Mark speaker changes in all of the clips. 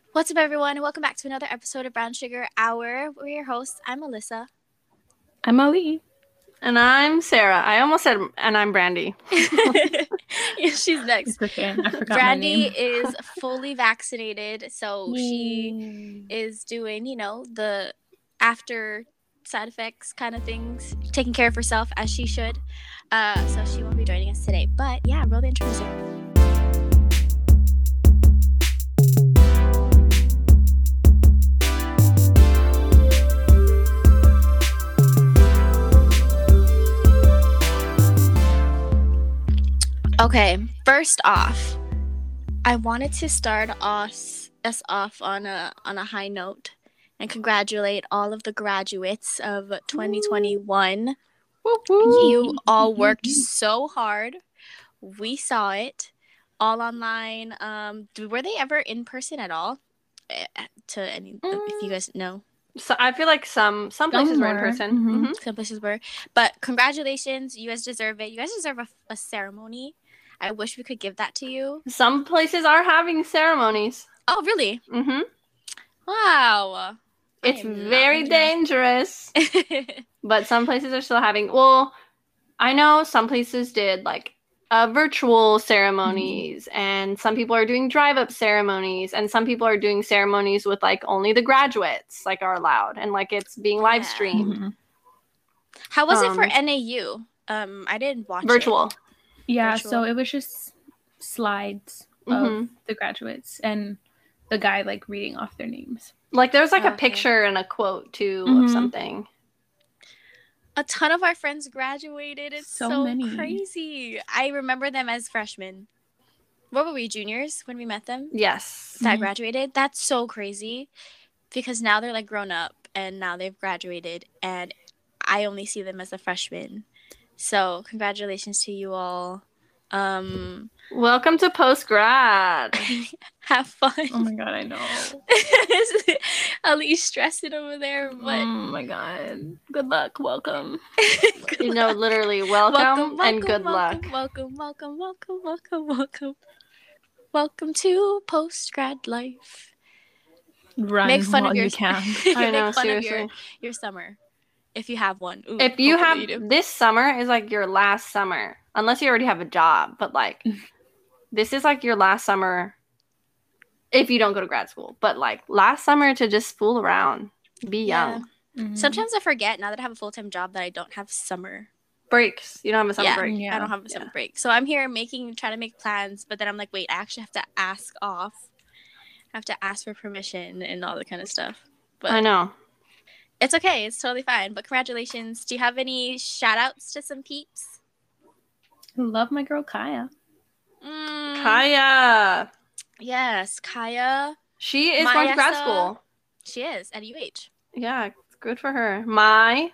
Speaker 1: What's up, everyone? Welcome back to another episode of Brown Sugar Hour. We're your hosts. I'm Alyssa.
Speaker 2: I'm Ali.
Speaker 3: And I'm Sarah. I almost said, and I'm Brandy.
Speaker 1: Yeah, she's next.
Speaker 2: It's okay. I forgot
Speaker 1: Brandy
Speaker 2: my name.
Speaker 1: is fully vaccinated, so she is doing, the after side effects kind of things, taking care of herself as she should. So she won't be joining us today. But yeah, roll the intro music. Okay, first off, I wanted to start us off on a high note and congratulate all of the graduates of 2021. You all worked so hard. We saw it all online. Were they ever in person at all? If you guys know.
Speaker 3: So I feel like some places were in person.
Speaker 2: Mm-hmm.
Speaker 1: Some places were. But congratulations. You guys deserve it. You guys deserve a ceremony. I wish we could give that to you.
Speaker 3: Some places are having ceremonies.
Speaker 1: Oh, really?
Speaker 3: Mm-hmm.
Speaker 1: Wow.
Speaker 3: It's very dangerous. But some places are still having... Well, I know some places did, like, virtual ceremonies. Mm-hmm. And some people are doing drive-up ceremonies. And some people are doing ceremonies with, like, only the graduates, like, are allowed. And, like, it's being live streamed.
Speaker 2: Mm-hmm.
Speaker 1: How was it for NAU? I didn't watch
Speaker 3: virtual.
Speaker 1: it.
Speaker 2: Yeah,
Speaker 1: Virtual.
Speaker 2: so it was just slides of the graduates and the guy, like, reading off their names.
Speaker 3: Like, there was, like, a picture and a quote, too, of something.
Speaker 1: A ton of our friends graduated. It's so
Speaker 2: many.
Speaker 1: Crazy. I remember them as freshmen. What were we, juniors, when we met them?
Speaker 3: Yes.
Speaker 1: That graduated? That's so crazy. Because now they're, like, grown up, and now they've graduated, and I only see them as a freshman. So, congratulations to you all.
Speaker 3: Welcome to post-grad.
Speaker 1: Have fun.
Speaker 2: Oh my god, I know.
Speaker 1: Ali's stressing over there. But...
Speaker 2: Oh my god. Good luck. Welcome.
Speaker 3: Literally, welcome and good luck.
Speaker 1: Welcome. Welcome to post-grad life.
Speaker 2: Run
Speaker 1: Make fun
Speaker 2: while
Speaker 1: of your
Speaker 2: you can.
Speaker 1: I know,
Speaker 3: seriously.
Speaker 1: Of your summer. If you have one. Ooh,
Speaker 3: if you have this summer is like your last summer, unless you already have a job, but like this is like your last summer if you don't go to grad school, but like last summer to just fool around, be young.
Speaker 1: Mm-hmm. Sometimes I forget now that I have a full-time job that I don't have summer
Speaker 3: breaks. You don't have a summer break.
Speaker 1: I don't have a summer break, so I'm here trying to make plans, but then I'm like, wait, I actually have to ask off. I have to ask for permission and all that kind of stuff. But
Speaker 3: I know.
Speaker 1: It's okay. It's totally fine. But congratulations. Do you have any shout-outs to some peeps?
Speaker 2: I love my girl, Kaya.
Speaker 3: Kaya.
Speaker 1: Yes, Kaya.
Speaker 3: She is going to grad school.
Speaker 1: She is, at UH.
Speaker 3: Yeah, it's good for her. My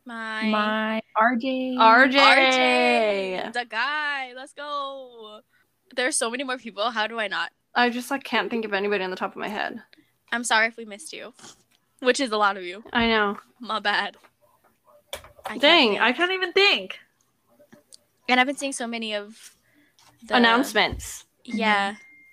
Speaker 2: RJ.
Speaker 1: The guy. Let's go. There's so many more people. How do I not?
Speaker 3: I just can't think of anybody on the top of my head.
Speaker 1: I'm sorry if we missed you. Which is a lot of you.
Speaker 3: I know.
Speaker 1: My bad.
Speaker 3: I can't even think.
Speaker 1: And I've been seeing so many of the
Speaker 3: announcements.
Speaker 1: Yeah.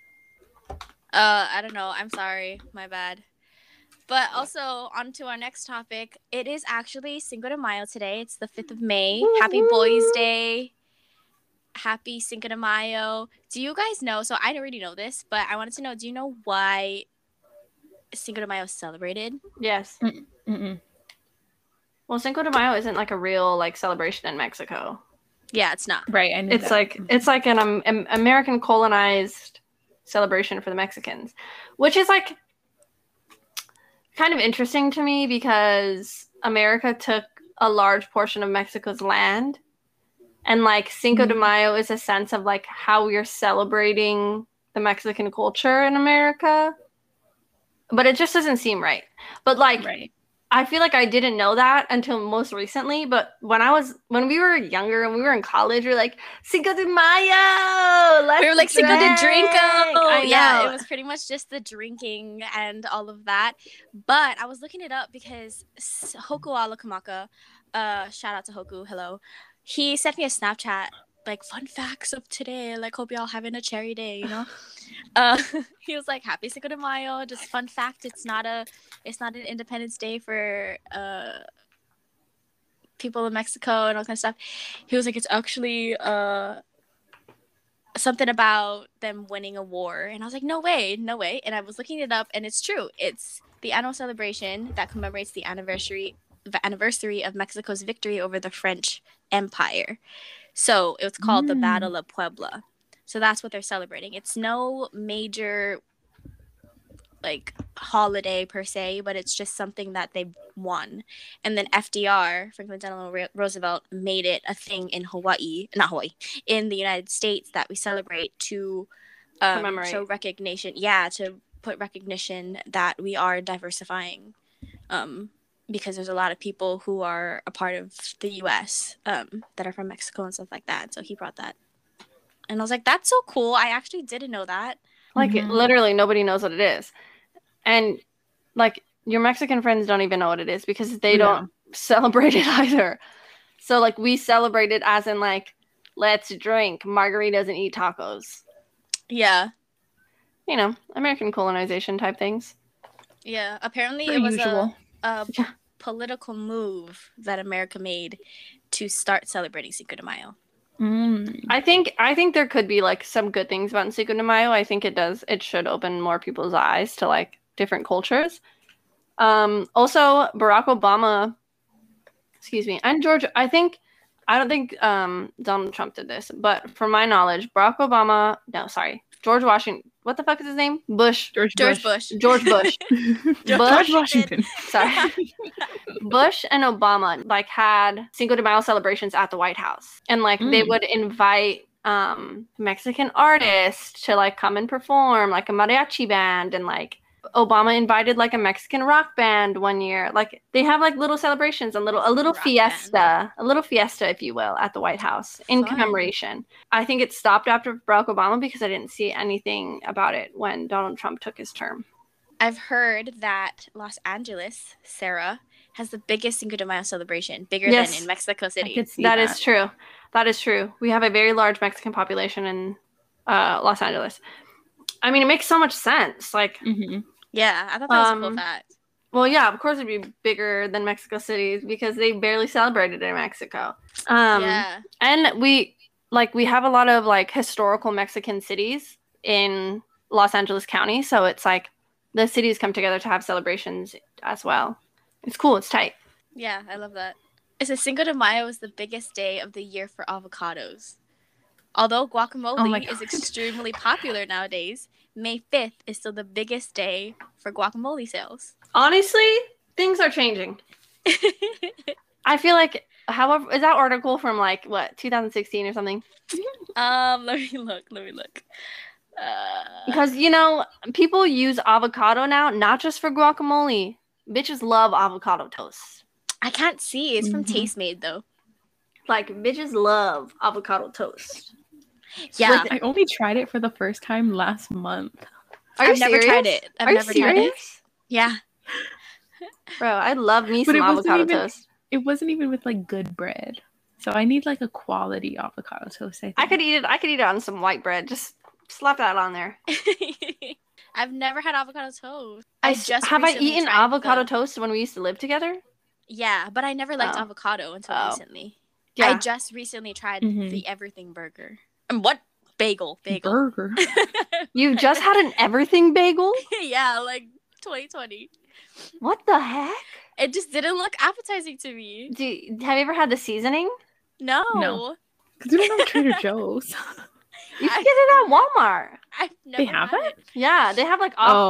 Speaker 1: I don't know. I'm sorry. My bad. But also, on to our next topic. It is actually Cinco de Mayo today. It's the 5th of May. Woo-hoo! Happy Boys Day. Happy Cinco de Mayo. Do you guys know? So I already know this, but I wanted to know, do you know why Cinco de Mayo is celebrated?
Speaker 3: Yes.
Speaker 2: Mm-mm.
Speaker 3: Well, Cinco de Mayo isn't like a real like celebration in Mexico.
Speaker 1: Yeah, it's not.
Speaker 2: Right. I know
Speaker 3: it's that. It's like an American colonized celebration for the Mexicans, which is like kind of interesting to me because America took a large portion of Mexico's land, and like Cinco de Mayo is a sense of like how we're celebrating the Mexican culture in America. But it just doesn't seem right. But like, I feel like I didn't know that until most recently. But when we were younger and we were in college, we were like, Cinco de Mayo!
Speaker 1: We were like, Cinco de Drinko! Yeah, it was pretty much just the drinking and all of that. But I was looking it up because Hoku Alakamaka, shout out to Hoku, hello. He sent me a Snapchat like fun facts of today. Like, hope y'all having a cherry day, you know. He was like, "Happy Cinco de Mayo." Just fun fact: it's not an Independence Day for people in Mexico and all kind of stuff. He was like, "It's actually something about them winning a war," and I was like, "No way, no way!" And I was looking it up, and it's true. It's the annual celebration that commemorates the anniversary of Mexico's victory over the French Empire. So it was called the Battle of Puebla. So that's what they're celebrating. It's no major like holiday per se, but it's just something that they won. And then FDR, Franklin Delano Roosevelt, made it a thing in in the United States that we celebrate to show recognition. Yeah, to put recognition that we are diversifying. Because there's a lot of people who are a part of the U.S. That are from Mexico and stuff like that. So he brought that. And I was like, that's so cool. I actually didn't know that.
Speaker 3: Like, literally nobody knows what it is. And, like, your Mexican friends don't even know what it is because they don't celebrate it either. So, like, we celebrate it as in, like, let's drink margaritas and eat tacos.
Speaker 1: Yeah.
Speaker 3: You know, American colonization type things.
Speaker 1: Yeah. Apparently it was a political move that America made to start celebrating Cinco de Mayo.
Speaker 3: I think there could be like some good things about Cinco de Mayo. I think it should open more people's eyes to like different cultures. Also Barack Obama, and George, I don't think Donald Trump did this, but from my knowledge, George Washington. What the fuck is his name?
Speaker 1: George Bush.
Speaker 3: George
Speaker 2: Washington.
Speaker 3: Sorry. Bush and Obama like had Cinco de Mayo celebrations at the White House, and like they would invite Mexican artists to like come and perform, like a mariachi band, and like Obama invited like a Mexican rock band one year. Like they have like little celebrations and a little fiesta, if you will, at the White House in commemoration. I think it stopped after Barack Obama because I didn't see anything about it when Donald Trump took his term.
Speaker 1: I've heard that Los Angeles, Sarah, has the biggest Cinco de Mayo celebration, bigger than in Mexico City.
Speaker 3: That is true. That is true. We have a very large Mexican population in Los Angeles. I mean, it makes so much sense. Like,
Speaker 1: yeah, I thought that was a cool fact.
Speaker 3: Well, yeah, of course it'd be bigger than Mexico City because they barely celebrated in Mexico. And we have a lot of like historical Mexican cities in Los Angeles County, so it's like the cities come together to have celebrations as well. It's cool. It's tight.
Speaker 1: Yeah, I love that. It says Cinco de Mayo is the biggest day of the year for avocados. Although guacamole is extremely popular nowadays, May 5th is still the biggest day for guacamole sales.
Speaker 3: Honestly, things are changing. I feel like, however, is that article from like, what, 2016 or something?
Speaker 1: Let me look.
Speaker 3: Because, you know, people use avocado now, not just for guacamole. Bitches love avocado toast.
Speaker 1: I can't see. It's from Taste Made, though.
Speaker 3: Like, bitches love avocado toast.
Speaker 1: Yeah.
Speaker 2: I only tried it for the first time last month.
Speaker 1: I've never tried it. I've never tried it. Yeah.
Speaker 3: Bro, I love me some avocado toast.
Speaker 2: It wasn't even with like good bread. So I need like a quality avocado toast, I think.
Speaker 3: I could eat it on some white bread. Just slap that on there.
Speaker 1: I've never had avocado toast.
Speaker 3: Have I eaten avocado toast when we used to live together?
Speaker 1: Yeah, but I never liked avocado until recently. Yeah. I just recently tried the Everything Burger. And what? Bagel.
Speaker 2: Burger.
Speaker 3: You just had an everything bagel?
Speaker 1: Yeah, like 2020.
Speaker 3: What the heck?
Speaker 1: It just didn't look appetizing to me.
Speaker 3: Have you ever had the seasoning?
Speaker 1: No.
Speaker 2: Because we don't have Trader Joe's.
Speaker 3: You can get it at Walmart.
Speaker 1: I've never
Speaker 2: had it?
Speaker 3: Yeah, they have like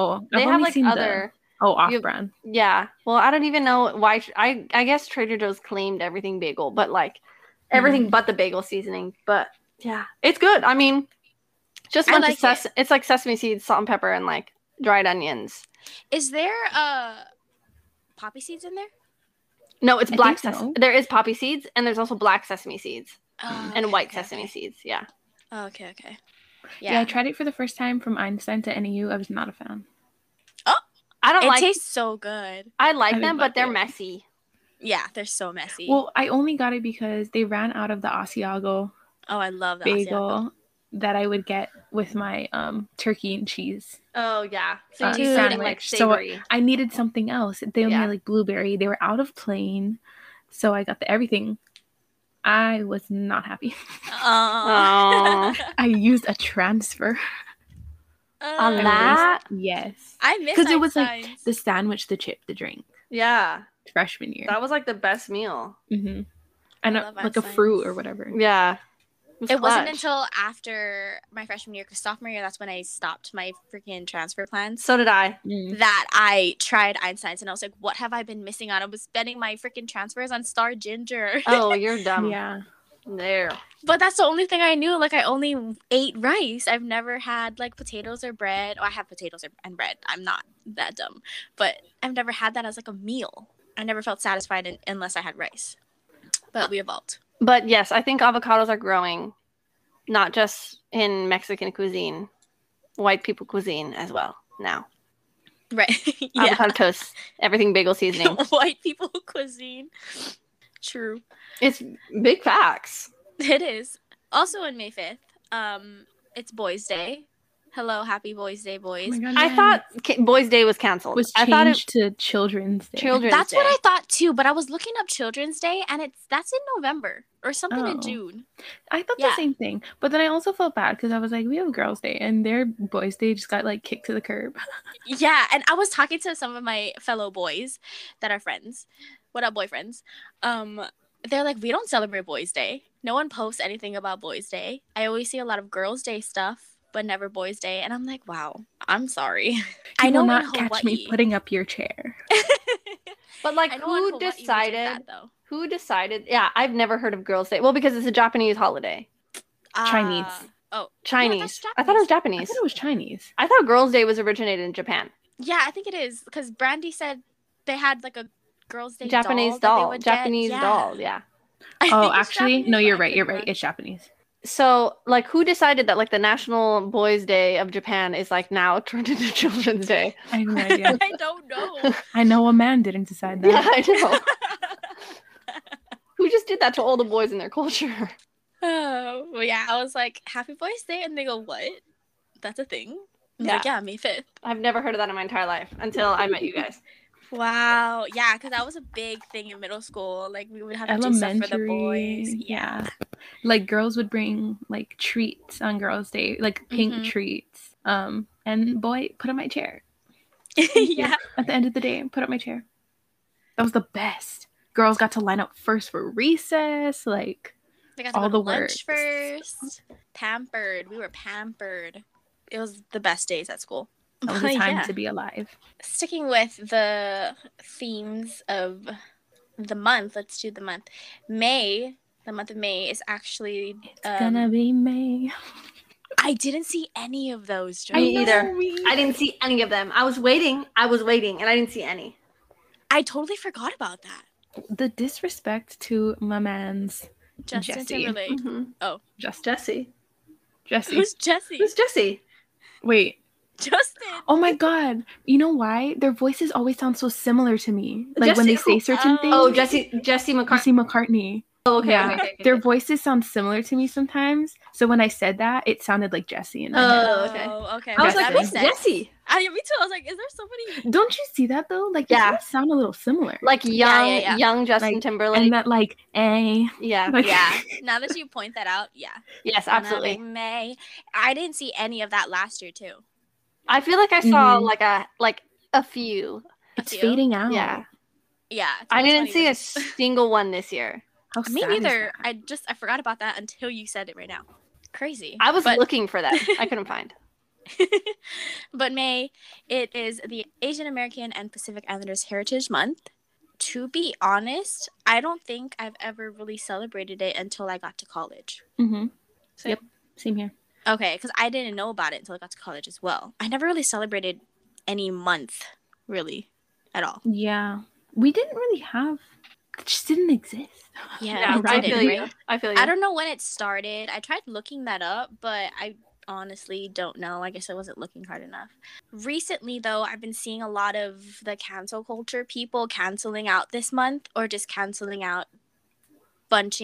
Speaker 2: off-brand.
Speaker 3: Yeah. Well, I don't even know why. I guess Trader Joe's claimed everything bagel, but like everything but the bagel seasoning. But yeah, it's good. I mean, just it's like sesame seeds, salt and pepper, and like dried onions.
Speaker 1: Is there poppy seeds in there?
Speaker 3: No, it's black sesame. There is poppy seeds, and there's also black sesame seeds and white sesame seeds. Yeah.
Speaker 1: Oh, okay.
Speaker 2: Yeah, I tried it for the first time from Einstein to NAU. I was not a fan.
Speaker 1: Oh,
Speaker 3: it
Speaker 1: tastes so good.
Speaker 3: I like them, but they're messy.
Speaker 1: Yeah, they're so messy.
Speaker 2: Well, I only got it because they ran out of the Asiago
Speaker 1: Oh, I love the
Speaker 2: bagel that I would get with my turkey and cheese
Speaker 3: Oh yeah. So
Speaker 1: Dude.
Speaker 3: you're getting like
Speaker 2: sandwich. So
Speaker 3: savory.
Speaker 2: I needed something else. They only
Speaker 3: Yeah.
Speaker 2: had like blueberry. They were out of plain, so I got the everything. I was not happy.
Speaker 3: Oh.
Speaker 2: I used a transfer.
Speaker 3: On
Speaker 2: I
Speaker 3: that?
Speaker 2: Yes.
Speaker 1: I miss
Speaker 2: Because it was like
Speaker 1: Einstein's.
Speaker 2: the sandwich, the chip, the drink.
Speaker 3: Yeah.
Speaker 2: Freshman year.
Speaker 3: That was like the best meal.
Speaker 2: Mm-hmm. And
Speaker 1: love
Speaker 2: like a
Speaker 1: Einstein's.
Speaker 2: fruit or whatever.
Speaker 3: Yeah.
Speaker 1: It wasn't
Speaker 3: clutch.
Speaker 1: until after my freshman year, because sophomore year, that's when I stopped my freaking transfer plans.
Speaker 3: So did I.
Speaker 1: That I tried Einstein's, and I was like, what have I been missing on? I was spending my freaking transfers on Star Ginger.
Speaker 3: Oh, you're dumb.
Speaker 2: Yeah.
Speaker 3: There.
Speaker 1: But that's the only thing I knew. Like, I only ate rice. I've never had, like, potatoes or bread. Oh, I have potatoes and bread. I'm not that dumb. But I've never had that as, like, a meal. I never felt satisfied unless I had rice. But we evolved.
Speaker 3: But yes, I think avocados are growing, not just in Mexican cuisine, white people cuisine as well now.
Speaker 1: Right. Yeah.
Speaker 3: Avocado toast, everything bagel seasoning.
Speaker 1: White people cuisine. True.
Speaker 3: It's big facts.
Speaker 1: It is. Also on May 5th, it's Boys' Day. Hello, happy Boys' Day, boys.
Speaker 2: Oh my God,
Speaker 3: I
Speaker 2: yes.
Speaker 3: thought Boys' Day was canceled.
Speaker 2: was
Speaker 3: I thought it
Speaker 2: changed to Children's Day.
Speaker 3: Children's
Speaker 1: That's
Speaker 3: Day.
Speaker 1: what I thought too, but I was looking up Children's Day, and that's in November or something in
Speaker 2: Oh.
Speaker 1: June.
Speaker 2: I thought
Speaker 1: Yeah.
Speaker 2: the same thing, but then I also felt bad because I was like, we have Girls' Day, and their Boys' Day just got like kicked to the curb.
Speaker 1: Yeah, and I was talking to some of my fellow boys that are friends. What up, boyfriends? They're like, we don't celebrate Boys' Day. No one posts anything about Boys' Day. I always see a lot of Girls' Day stuff, but never Boys' Day. And I'm like, wow, I'm sorry. I
Speaker 2: You
Speaker 1: know
Speaker 2: will
Speaker 1: in
Speaker 2: not
Speaker 1: Hawaii.
Speaker 2: catch me putting up your chair.
Speaker 3: But like,
Speaker 1: I know in
Speaker 3: who
Speaker 1: Hawaii we do
Speaker 3: decided?
Speaker 1: that, though.
Speaker 3: Who decided? Yeah, I've never heard of Girls' Day. Well, because it's a Japanese holiday.
Speaker 2: Chinese.
Speaker 1: Oh,
Speaker 3: Chinese.
Speaker 1: that's
Speaker 3: I thought it was
Speaker 2: I
Speaker 3: Japanese.
Speaker 2: thought it was Chinese.
Speaker 3: I thought Girls' Day was originated in Japan.
Speaker 1: yeah, I think it is because Brandy said they had like a Girls' Day
Speaker 3: Japanese
Speaker 1: doll. That they
Speaker 3: doll.
Speaker 1: would
Speaker 3: Japanese
Speaker 1: get.
Speaker 3: doll. Yeah.
Speaker 1: I
Speaker 2: Oh,
Speaker 1: think it's
Speaker 2: actually,
Speaker 1: Japanese,
Speaker 2: no, you're
Speaker 1: but I
Speaker 2: right. You're
Speaker 1: could be
Speaker 2: right.
Speaker 1: wrong.
Speaker 2: It's Japanese.
Speaker 3: So, like, who decided that like the National Boys' Day of Japan is like now turned into Children's Day?
Speaker 2: I have no idea.
Speaker 1: I don't know.
Speaker 2: I know a man didn't decide that.
Speaker 3: Yeah, I know. Who just did that to all the boys in their culture?
Speaker 1: Oh, well, yeah. I was like, Happy Boys' Day. And they go, what? That's a thing? I'm like, yeah, May 5th.
Speaker 3: I've never heard of that in my entire life until I met you guys.
Speaker 1: Wow. Yeah, because that was a big thing in middle school. Like, we would have to do stuff for the boys.
Speaker 2: Elementary, yeah. Like girls would bring like treats on Girls' Day, like pink
Speaker 1: Mhm.
Speaker 2: treats. And boy, put on my chair.
Speaker 1: Yeah.
Speaker 2: At the end of the day, put up my chair. That was the best. Girls got to line up first for recess. Like,
Speaker 1: They got to
Speaker 2: all
Speaker 1: go to
Speaker 2: the
Speaker 1: lunch
Speaker 2: works.
Speaker 1: first. Pampered. We were pampered. It was the best days at school.
Speaker 2: that was
Speaker 1: But
Speaker 2: a time
Speaker 1: yeah.
Speaker 2: to be alive.
Speaker 1: Sticking with the themes of the month, let's do the month. May, the month of May is actually.
Speaker 2: It's gonna be May.
Speaker 1: I didn't see any of those.
Speaker 3: Me
Speaker 1: Joey.
Speaker 3: either. I didn't see any of them. I was waiting, and I didn't see any.
Speaker 1: I totally forgot about that.
Speaker 2: The disrespect to my man's
Speaker 1: Justin
Speaker 2: Jesse.
Speaker 1: Timberlake.
Speaker 3: Mm-hmm.
Speaker 2: Just
Speaker 3: Jesse.
Speaker 2: Jesse.
Speaker 1: Who's Jesse?
Speaker 3: Who's Jesse?
Speaker 2: Wait.
Speaker 1: Justin.
Speaker 2: Oh my God. You know why? Their voices always sound so similar to me. Like when they
Speaker 3: Jesse
Speaker 2: say
Speaker 3: who?
Speaker 2: certain things.
Speaker 3: Oh, Jesse McCartney.
Speaker 2: Jesse McCartney.
Speaker 3: Oh, okay.
Speaker 2: Yeah.
Speaker 3: Okay.
Speaker 2: Their voices sound similar to me sometimes. So when I said that, it sounded like Jesse in my head.
Speaker 3: Oh, okay.
Speaker 1: Okay.
Speaker 3: I was
Speaker 2: Jesse.
Speaker 3: like,
Speaker 1: that
Speaker 3: who's
Speaker 1: makes sense.
Speaker 3: Jesse?
Speaker 1: Me too. I was like, is there somebody?
Speaker 2: Don't you see that though? Like, they
Speaker 3: Yeah.
Speaker 2: kind of sound a little similar.
Speaker 3: Like young,
Speaker 1: Yeah.
Speaker 3: young Justin
Speaker 2: Like,
Speaker 3: Timberlake.
Speaker 2: and that like,
Speaker 3: Yeah.
Speaker 2: like,
Speaker 1: Yeah. Now that you point that out, yeah.
Speaker 3: Yes,
Speaker 1: Gonna
Speaker 3: absolutely.
Speaker 1: be May. I didn't see any of that last year too.
Speaker 3: I feel like I saw
Speaker 2: Mhm.
Speaker 3: like a few.
Speaker 2: it's
Speaker 1: few?
Speaker 2: fading out.
Speaker 3: Yeah.
Speaker 1: Yeah.
Speaker 3: I didn't
Speaker 1: 2020
Speaker 3: see a
Speaker 1: was
Speaker 3: single one this year.
Speaker 2: How
Speaker 1: Me
Speaker 2: sad is
Speaker 1: neither.
Speaker 2: that?
Speaker 1: I forgot about that until you said it right now. Crazy.
Speaker 3: I was
Speaker 1: But-
Speaker 3: looking for that. I couldn't find.
Speaker 1: But May, it is the Asian American and Pacific Islanders Heritage Month. To be honest, I don't think I've ever really celebrated it until I got to college.
Speaker 2: Mm-hmm.
Speaker 3: Same.
Speaker 2: Yep. Same here.
Speaker 1: Okay, because I didn't know about it until I got to college as well. I never really celebrated any month, really, at all.
Speaker 2: Yeah. We didn't really have. It just didn't exist.
Speaker 1: Yeah,
Speaker 3: I
Speaker 1: it didn't,
Speaker 3: feel you.
Speaker 1: right?
Speaker 3: I feel you.
Speaker 1: I don't know when it started. I tried looking that up, but I honestly don't know. I guess I wasn't looking hard enough. Recently, though, I've been seeing a lot of the cancel culture people canceling out this month or just canceling out bunching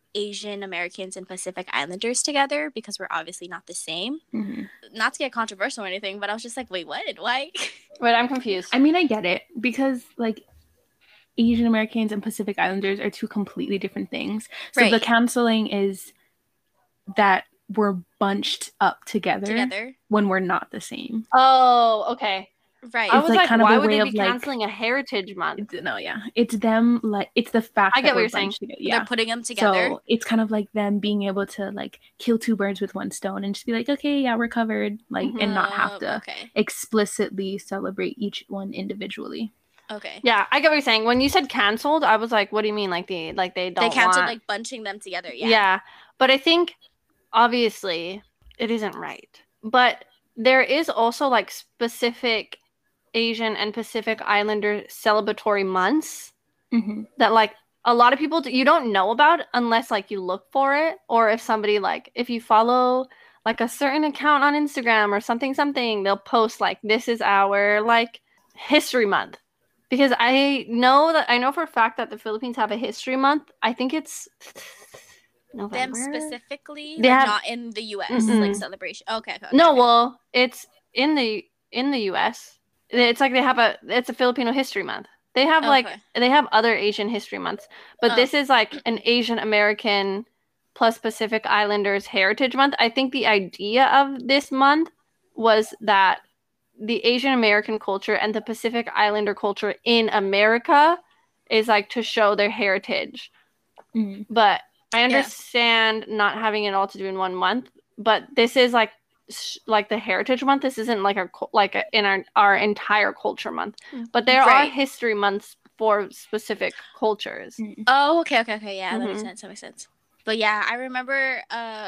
Speaker 1: Asian Americans and Pacific Islanders together because we're obviously not the same. Not to get controversial or anything, but I was just like, wait, what? Why?
Speaker 3: Wait, I'm confused.
Speaker 2: I mean, I get it because like Asian Americans and Pacific Islanders are two completely different things. So
Speaker 1: Right.
Speaker 2: the canceling is that we're bunched up together when we're not the same.
Speaker 3: Oh, okay.
Speaker 1: Right.
Speaker 3: I was like,
Speaker 2: kind of
Speaker 3: why
Speaker 2: a
Speaker 3: would
Speaker 2: way
Speaker 3: they
Speaker 2: of
Speaker 3: be
Speaker 2: like
Speaker 3: canceling a heritage month?
Speaker 2: no, yeah, it's them like it's the fact
Speaker 3: I get
Speaker 2: that
Speaker 3: what
Speaker 2: we're
Speaker 3: you're saying.
Speaker 2: bunched together. Yeah,
Speaker 1: They're putting them together.
Speaker 2: So it's kind of like them being able to like kill two birds with one stone and just be like, okay, yeah, we're covered, like, and not have to explicitly celebrate each one individually.
Speaker 1: Okay.
Speaker 3: Yeah, I get what you're saying. When you said canceled, I was like, what do you mean? Like they don't
Speaker 1: They canceled like bunching them together. Yeah.
Speaker 3: Yeah, but I think obviously it isn't right. But there is also like specific Asian and Pacific Islander celebratory months that like a lot of people you don't know about unless like you look for it, or if somebody like if you follow like a certain account on Instagram or something, they'll post like this is our like history month. Because I know for a fact that the Philippines have a history month. I think it's November.
Speaker 1: Them specifically, like not in the U.S. like celebration. Okay.
Speaker 3: No, well, it's in the U.S. It's like it's a Filipino history month. They have they have other Asian history months, but this is like an Asian American plus Pacific Islanders Heritage Month. I think the idea of this month was that the Asian American culture and the Pacific Islander culture in America is like to show their heritage. But I understand not having it all to do in one month, but this is like the Heritage Month. This isn't like in our entire culture month, but there are history months for specific cultures.
Speaker 1: Oh, okay. Yeah, that makes sense. But yeah, I remember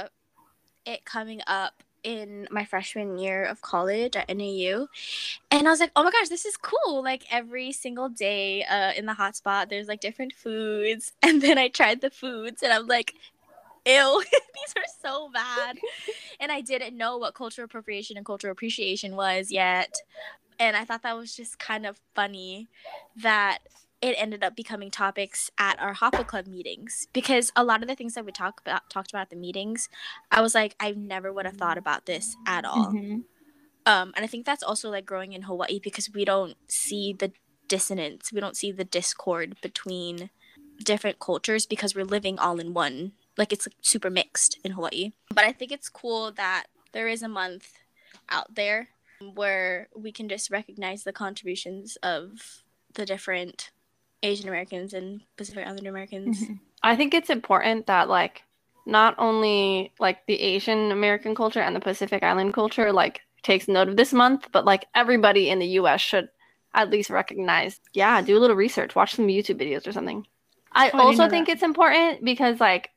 Speaker 1: it coming up in my freshman year of college at NAU, and I was like, oh my gosh, this is cool. Like every single day in the hotspot there's like different foods, and then I tried the foods and I'm like, ew, these are so bad. And I didn't know what cultural appropriation and cultural appreciation was yet, and I thought that was just kind of funny that it ended up becoming topics at our Hoppa Club meetings, because a lot of the things that we talked about at the meetings, I was like, I never would have thought about this at all. And I think that's also like growing in Hawaii, because we don't see the dissonance, we don't see the discord between different cultures, because we're living all in one. Like it's like super mixed in Hawaii. But I think it's cool that there is a month out there where we can just recognize the contributions of the different Asian Americans and Pacific Islander Americans.
Speaker 3: I think it's important that like not only like the Asian American culture and the Pacific Island culture like takes note of this month, but like everybody in the US should at least recognize, do a little research, watch some YouTube videos or something. I also think it's important because like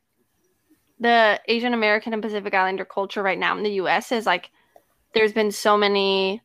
Speaker 3: the Asian American and Pacific Islander culture right now in the US is like there's been so many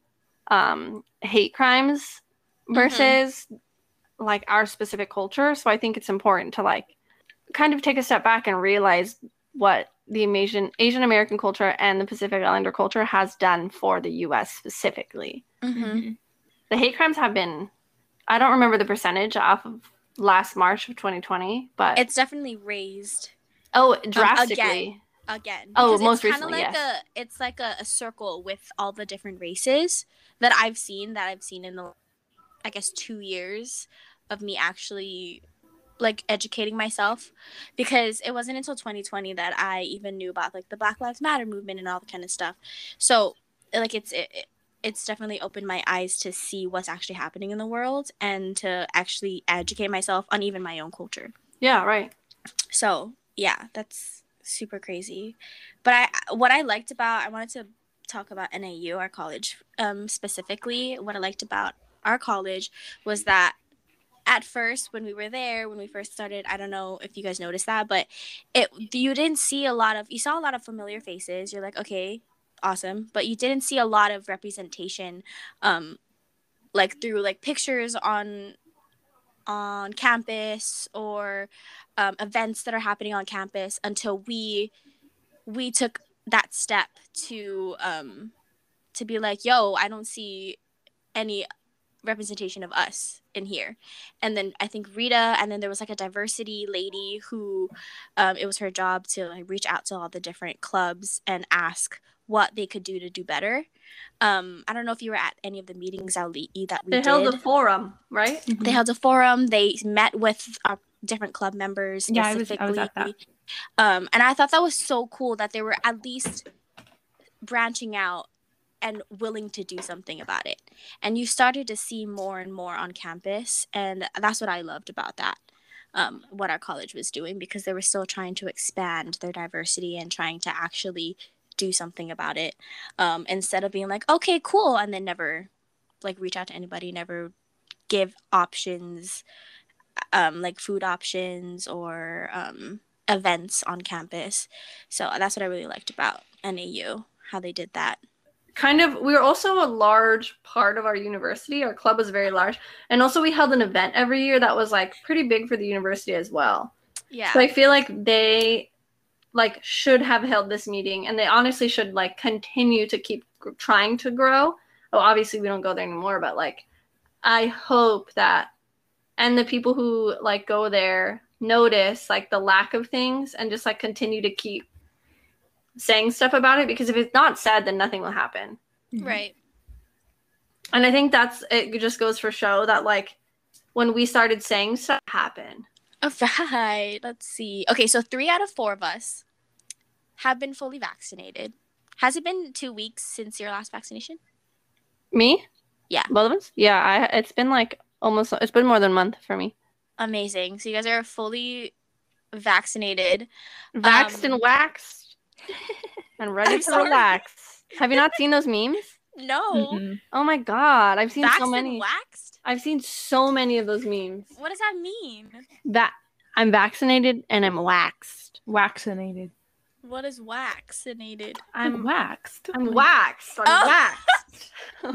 Speaker 3: hate crimes versus like our specific culture. So I think it's important to like kind of take a step back and realize what the Asian American culture and the Pacific Islander culture has done for the US specifically. The hate crimes have been, I don't remember the percentage off of last March of 2020, but
Speaker 1: it's definitely raised.
Speaker 3: Oh, drastically.
Speaker 1: Again.
Speaker 3: Oh,
Speaker 1: because
Speaker 3: most
Speaker 1: it's
Speaker 3: recently,
Speaker 1: like it's like a circle with all the different races that I've seen in the, I guess, 2 years of me actually like educating myself, because it wasn't until 2020 that I even knew about like the Black Lives Matter movement and all that kind of stuff. So like it's definitely opened my eyes to see what's actually happening in the world and to actually educate myself on even my own culture.
Speaker 3: Yeah, right.
Speaker 1: So yeah, that's super crazy. But I wanted to talk about NAU, our college, specifically. What I liked about our college was that at first, when we were there, when we first started, I don't know if you guys noticed that, but you saw a lot of familiar faces. You're like, okay, awesome. But you didn't see a lot of representation, like through like pictures on campus or events that are happening on campus, until we took that step to be like, yo, I don't see any representation of us in here. And then I think Rita, and then there was like a diversity lady who it was her job to like reach out to all the different clubs and ask what they could do to do better. I don't know if you were at any of the meetings that we did.
Speaker 3: They held a forum, right?
Speaker 1: Mm-hmm. They held a forum. They met with our different club members specifically.
Speaker 2: Yeah, I was at that.
Speaker 1: And I thought that was so cool that they were at least branching out and willing to do something about it. And you started to see more and more on campus, and that's what I loved about that, what our college was doing, because they were still trying to expand their diversity and trying to actually do something about it, instead of being like, okay, cool, and then never like reach out to anybody, never give options, like food options or events on campus. So that's what I really liked about NAU, how they did that.
Speaker 3: Kind of, we were also a large part of our university. Our club was very large. And also we held an event every year that was like pretty big for the university as well.
Speaker 1: Yeah.
Speaker 3: So I feel like they like should have held this meeting, and they honestly should like continue to keep trying to grow. Oh, obviously we don't go there anymore, but like I hope that, and the people who like go there notice like the lack of things and just like continue to keep saying stuff about it, because if it's not said, then nothing will happen.
Speaker 1: Right.
Speaker 3: And I think it just goes for show that like when we started saying stuff, happened.
Speaker 1: All right, let's see. Okay, so 3 out of 4 of us have been fully vaccinated. Has it been 2 weeks since your last vaccination?
Speaker 3: Me?
Speaker 1: Yeah.
Speaker 3: Both of us? Yeah, it's been like it's been more than a month for me.
Speaker 1: Amazing. So you guys are fully vaccinated.
Speaker 3: Vaxxed and waxed. And ready to relax. Have you not seen those memes?
Speaker 1: No.
Speaker 2: Mm-mm.
Speaker 3: Oh my god, I've seen so many.
Speaker 1: And waxed?
Speaker 3: I've seen so many of those memes.
Speaker 1: What does that mean?
Speaker 3: That I'm vaccinated and I'm waxed.
Speaker 2: Vaccinated.
Speaker 1: What is vaccinated?
Speaker 2: I'm waxed.
Speaker 3: I'm waxed. I'm waxed.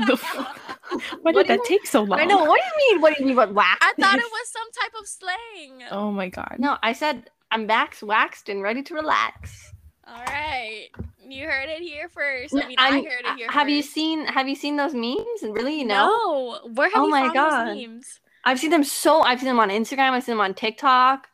Speaker 2: Why did that take so long?
Speaker 3: I know. What do you mean? What do you mean? What waxed?
Speaker 1: I thought it was some type of slang.
Speaker 2: Oh my god.
Speaker 3: No, I said I'm waxed and ready to relax.
Speaker 1: All right, you heard it here first. I mean, I heard it here
Speaker 3: have
Speaker 1: first.
Speaker 3: Have you seen those memes? And really,
Speaker 1: no. Where have you found those memes?
Speaker 3: I've seen them on Instagram. I've seen them on TikTok.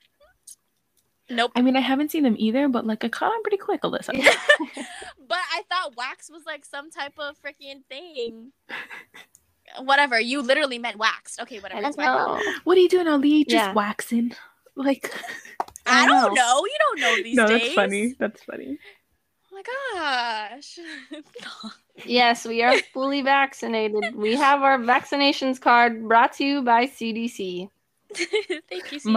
Speaker 1: Nope.
Speaker 2: I mean, I haven't seen them either, but like I caught on pretty quick, Alyssa.
Speaker 1: Yeah. But I thought wax was like some type of freaking thing. Whatever. You literally meant waxed. Okay, whatever.
Speaker 2: What are you doing, Ali? Just waxing. Like,
Speaker 1: I don't know. You don't know these days.
Speaker 2: No, that's funny. That's funny.
Speaker 1: Oh my gosh.
Speaker 3: Yes, we are fully vaccinated. We have our vaccinations card brought to you by CDC.
Speaker 1: Thank you, CDC,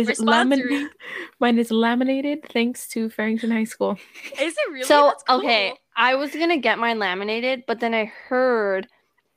Speaker 2: Mine is laminated thanks to Farrington High School.
Speaker 1: Is it really?
Speaker 3: So,
Speaker 1: That's cool.
Speaker 3: Okay, I was going to get mine laminated, but then I heard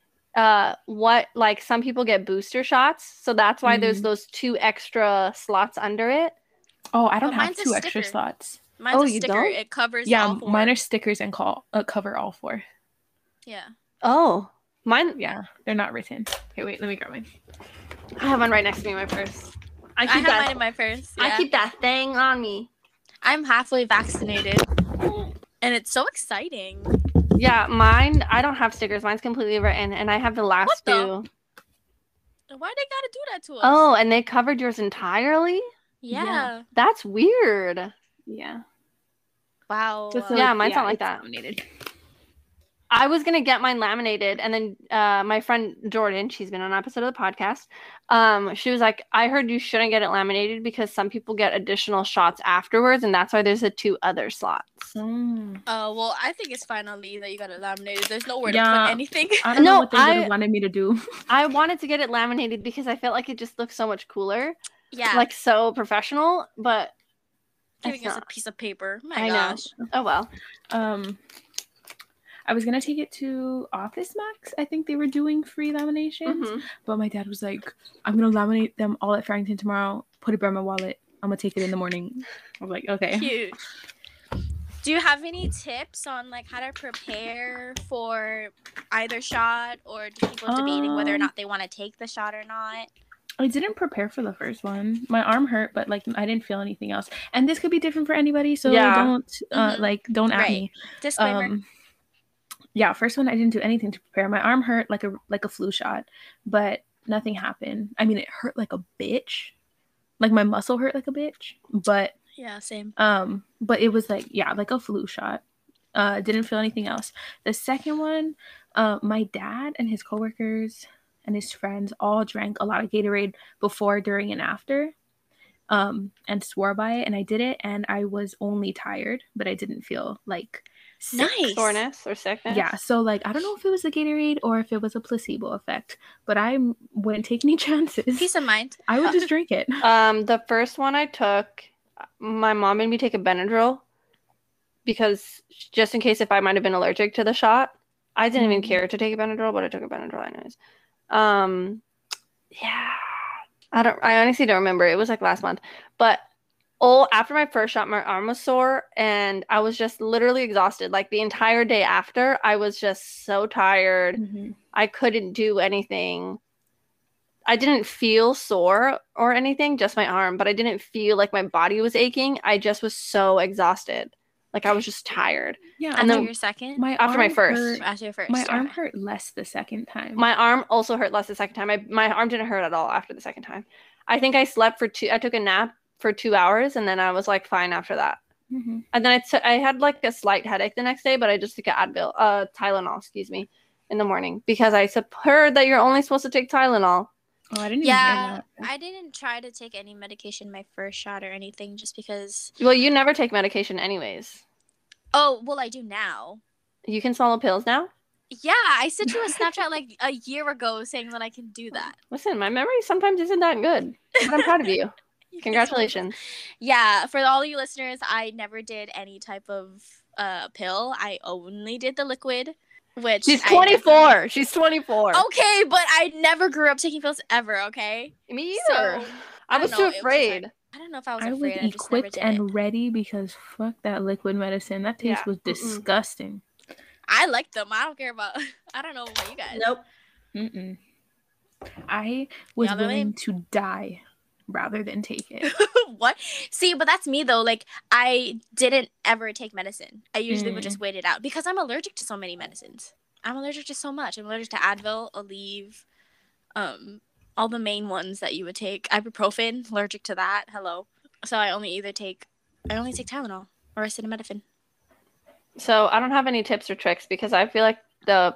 Speaker 3: like some people get booster shots, so that's why there's those 2 extra slots under it.
Speaker 2: Oh, I don't have 2 extra slots.
Speaker 1: Mine's a sticker. Don't? It covers all 4.
Speaker 2: Mine are stickers and cover all 4.
Speaker 1: Yeah.
Speaker 3: Oh, mine.
Speaker 2: Yeah, they're not written. Okay, wait, let me grab mine.
Speaker 3: I have one right next to me in my purse.
Speaker 1: I have mine in my purse. Yeah.
Speaker 3: I keep that thing on me.
Speaker 1: I'm halfway vaccinated, and it's so exciting.
Speaker 3: Yeah, mine. I don't have stickers. Mine's completely written, and I have the last 2.
Speaker 1: Why they gotta do that to us?
Speaker 3: Oh, and they covered yours entirely?
Speaker 1: Yeah.
Speaker 3: That's weird.
Speaker 2: Yeah.
Speaker 1: Wow.
Speaker 3: Mine's not like that. Laminated. I was going to get mine laminated, and then my friend Jordan, she's been on an episode of the podcast, she was like, I heard you shouldn't get it laminated because some people get additional shots afterwards, and that's why there's the 2 other slots.
Speaker 1: Oh, well, I think it's fine on Lee that you got it laminated. There's nowhere to put anything.
Speaker 2: I don't know what they would have wanted me to do.
Speaker 3: I wanted to get it laminated because I felt like it just looked so much cooler.
Speaker 1: Yeah.
Speaker 3: Like so professional, but
Speaker 1: giving us a piece of paper. My gosh.
Speaker 3: Know. Oh, well.
Speaker 2: I was going to take it to Office Max. I think they were doing free laminations. But my dad was like, I'm going to laminate them all at Farrington tomorrow. Put it by my wallet. I'm going to take it in the morning. I was like, okay.
Speaker 1: Cute. Do you have any tips on like how to prepare for either shot, or do people debating whether or not they want to take the shot or not?
Speaker 2: I didn't prepare for the first one. My arm hurt, but like I didn't feel anything else. And this could be different for anybody, so don't at me.
Speaker 1: Disclaimer.
Speaker 2: Yeah, first one I didn't do anything to prepare. My arm hurt like a flu shot, but nothing happened. I mean, it hurt like a bitch. Like my muscle hurt like a bitch, but
Speaker 1: yeah, same.
Speaker 2: But it was like like a flu shot. Didn't feel anything else. The second one, my dad and his coworkers and his friends all drank a lot of Gatorade before, during, and after. And swore by it, and I did it, and I was only tired, but I didn't feel like sick.
Speaker 1: Nice.
Speaker 3: Soreness or sickness.
Speaker 2: Yeah, so like I don't know if it was the Gatorade or if it was a placebo effect, but I wouldn't take any chances.
Speaker 1: Peace of mind.
Speaker 2: I would just drink it.
Speaker 3: The first one I took, my mom made me take a Benadryl because just in case if I might have been allergic to the shot. I didn't even care to take a Benadryl, but I took a Benadryl anyways. Yeah. I honestly don't remember. It was like last month. But after my first shot, my arm was sore and I was just literally exhausted. Like the entire day after, I was just so tired.
Speaker 2: Mm-hmm.
Speaker 3: I couldn't do anything. I didn't feel sore or anything, just my arm, but I didn't feel like my body was aching. I just was so exhausted. Like I was just tired.
Speaker 2: Yeah.
Speaker 1: And then your second?
Speaker 3: After my first.
Speaker 2: Hurt,
Speaker 1: after your first.
Speaker 2: my arm hurt less the second time.
Speaker 3: My arm also hurt less the second time. My arm didn't hurt at all after the second time. I think I slept I took a nap for 2 hours and then I was like fine after that.
Speaker 2: Mm-hmm.
Speaker 3: And then I had like a slight headache the next day, but I just took Tylenol, in the morning because I heard that you're only supposed to take Tylenol.
Speaker 2: Oh, I didn't even hear that.
Speaker 1: I didn't try to take any medication my first shot or anything just because.
Speaker 3: Well, you never take medication anyways.
Speaker 1: Oh, well, I do now.
Speaker 3: You can swallow pills now?
Speaker 1: Yeah, I sent you a Snapchat like a year ago saying that I can do that.
Speaker 3: Listen, my memory sometimes isn't that good, but I'm proud of you. Congratulations.
Speaker 1: Yeah, for all you listeners, I never did any type of pill. I only did the liquid, which
Speaker 3: she's 24. She's 24.
Speaker 1: Okay, but I never grew up taking pills ever. Okay,
Speaker 3: me either.
Speaker 1: So,
Speaker 3: I was too afraid.
Speaker 1: I don't know if I was
Speaker 2: afraid. I was equipped and ready because fuck that liquid medicine. That taste was disgusting.
Speaker 1: I like them. I don't care about. I don't know about you guys.
Speaker 3: Nope.
Speaker 2: Mm-mm. I was willing to die rather than take it.
Speaker 1: What? See, but that's me though. Like I didn't ever take medicine. I usually would just wait it out because I'm allergic to so many medicines. I'm allergic to so much. I'm allergic to Advil, Aleve, all the main ones that you would take. Ibuprofen, allergic to that. Hello. So I only take Tylenol or acetaminophen.
Speaker 3: So I don't have any tips or tricks because I feel like the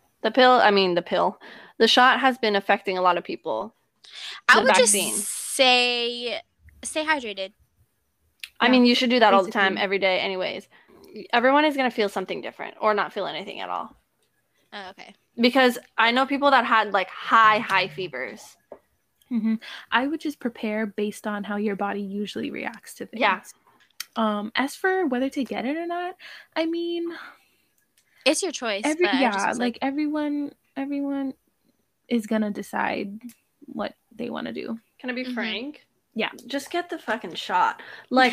Speaker 3: shot has been affecting a lot of people.
Speaker 1: I would just say stay hydrated.
Speaker 3: I mean, you should do that all the time, every day anyways. Everyone is going to feel something different or not feel anything at all.
Speaker 1: Oh, okay.
Speaker 3: Because I know people that had like high fevers.
Speaker 2: Mm-hmm. I would just prepare based on how your body usually reacts to things.
Speaker 3: Yeah.
Speaker 2: As for whether to get it or not, I mean,
Speaker 1: it's your choice.
Speaker 2: Everyone is gonna decide what they want to do.
Speaker 3: Can I be frank?
Speaker 2: Yeah.
Speaker 3: Just get the fucking shot. Like,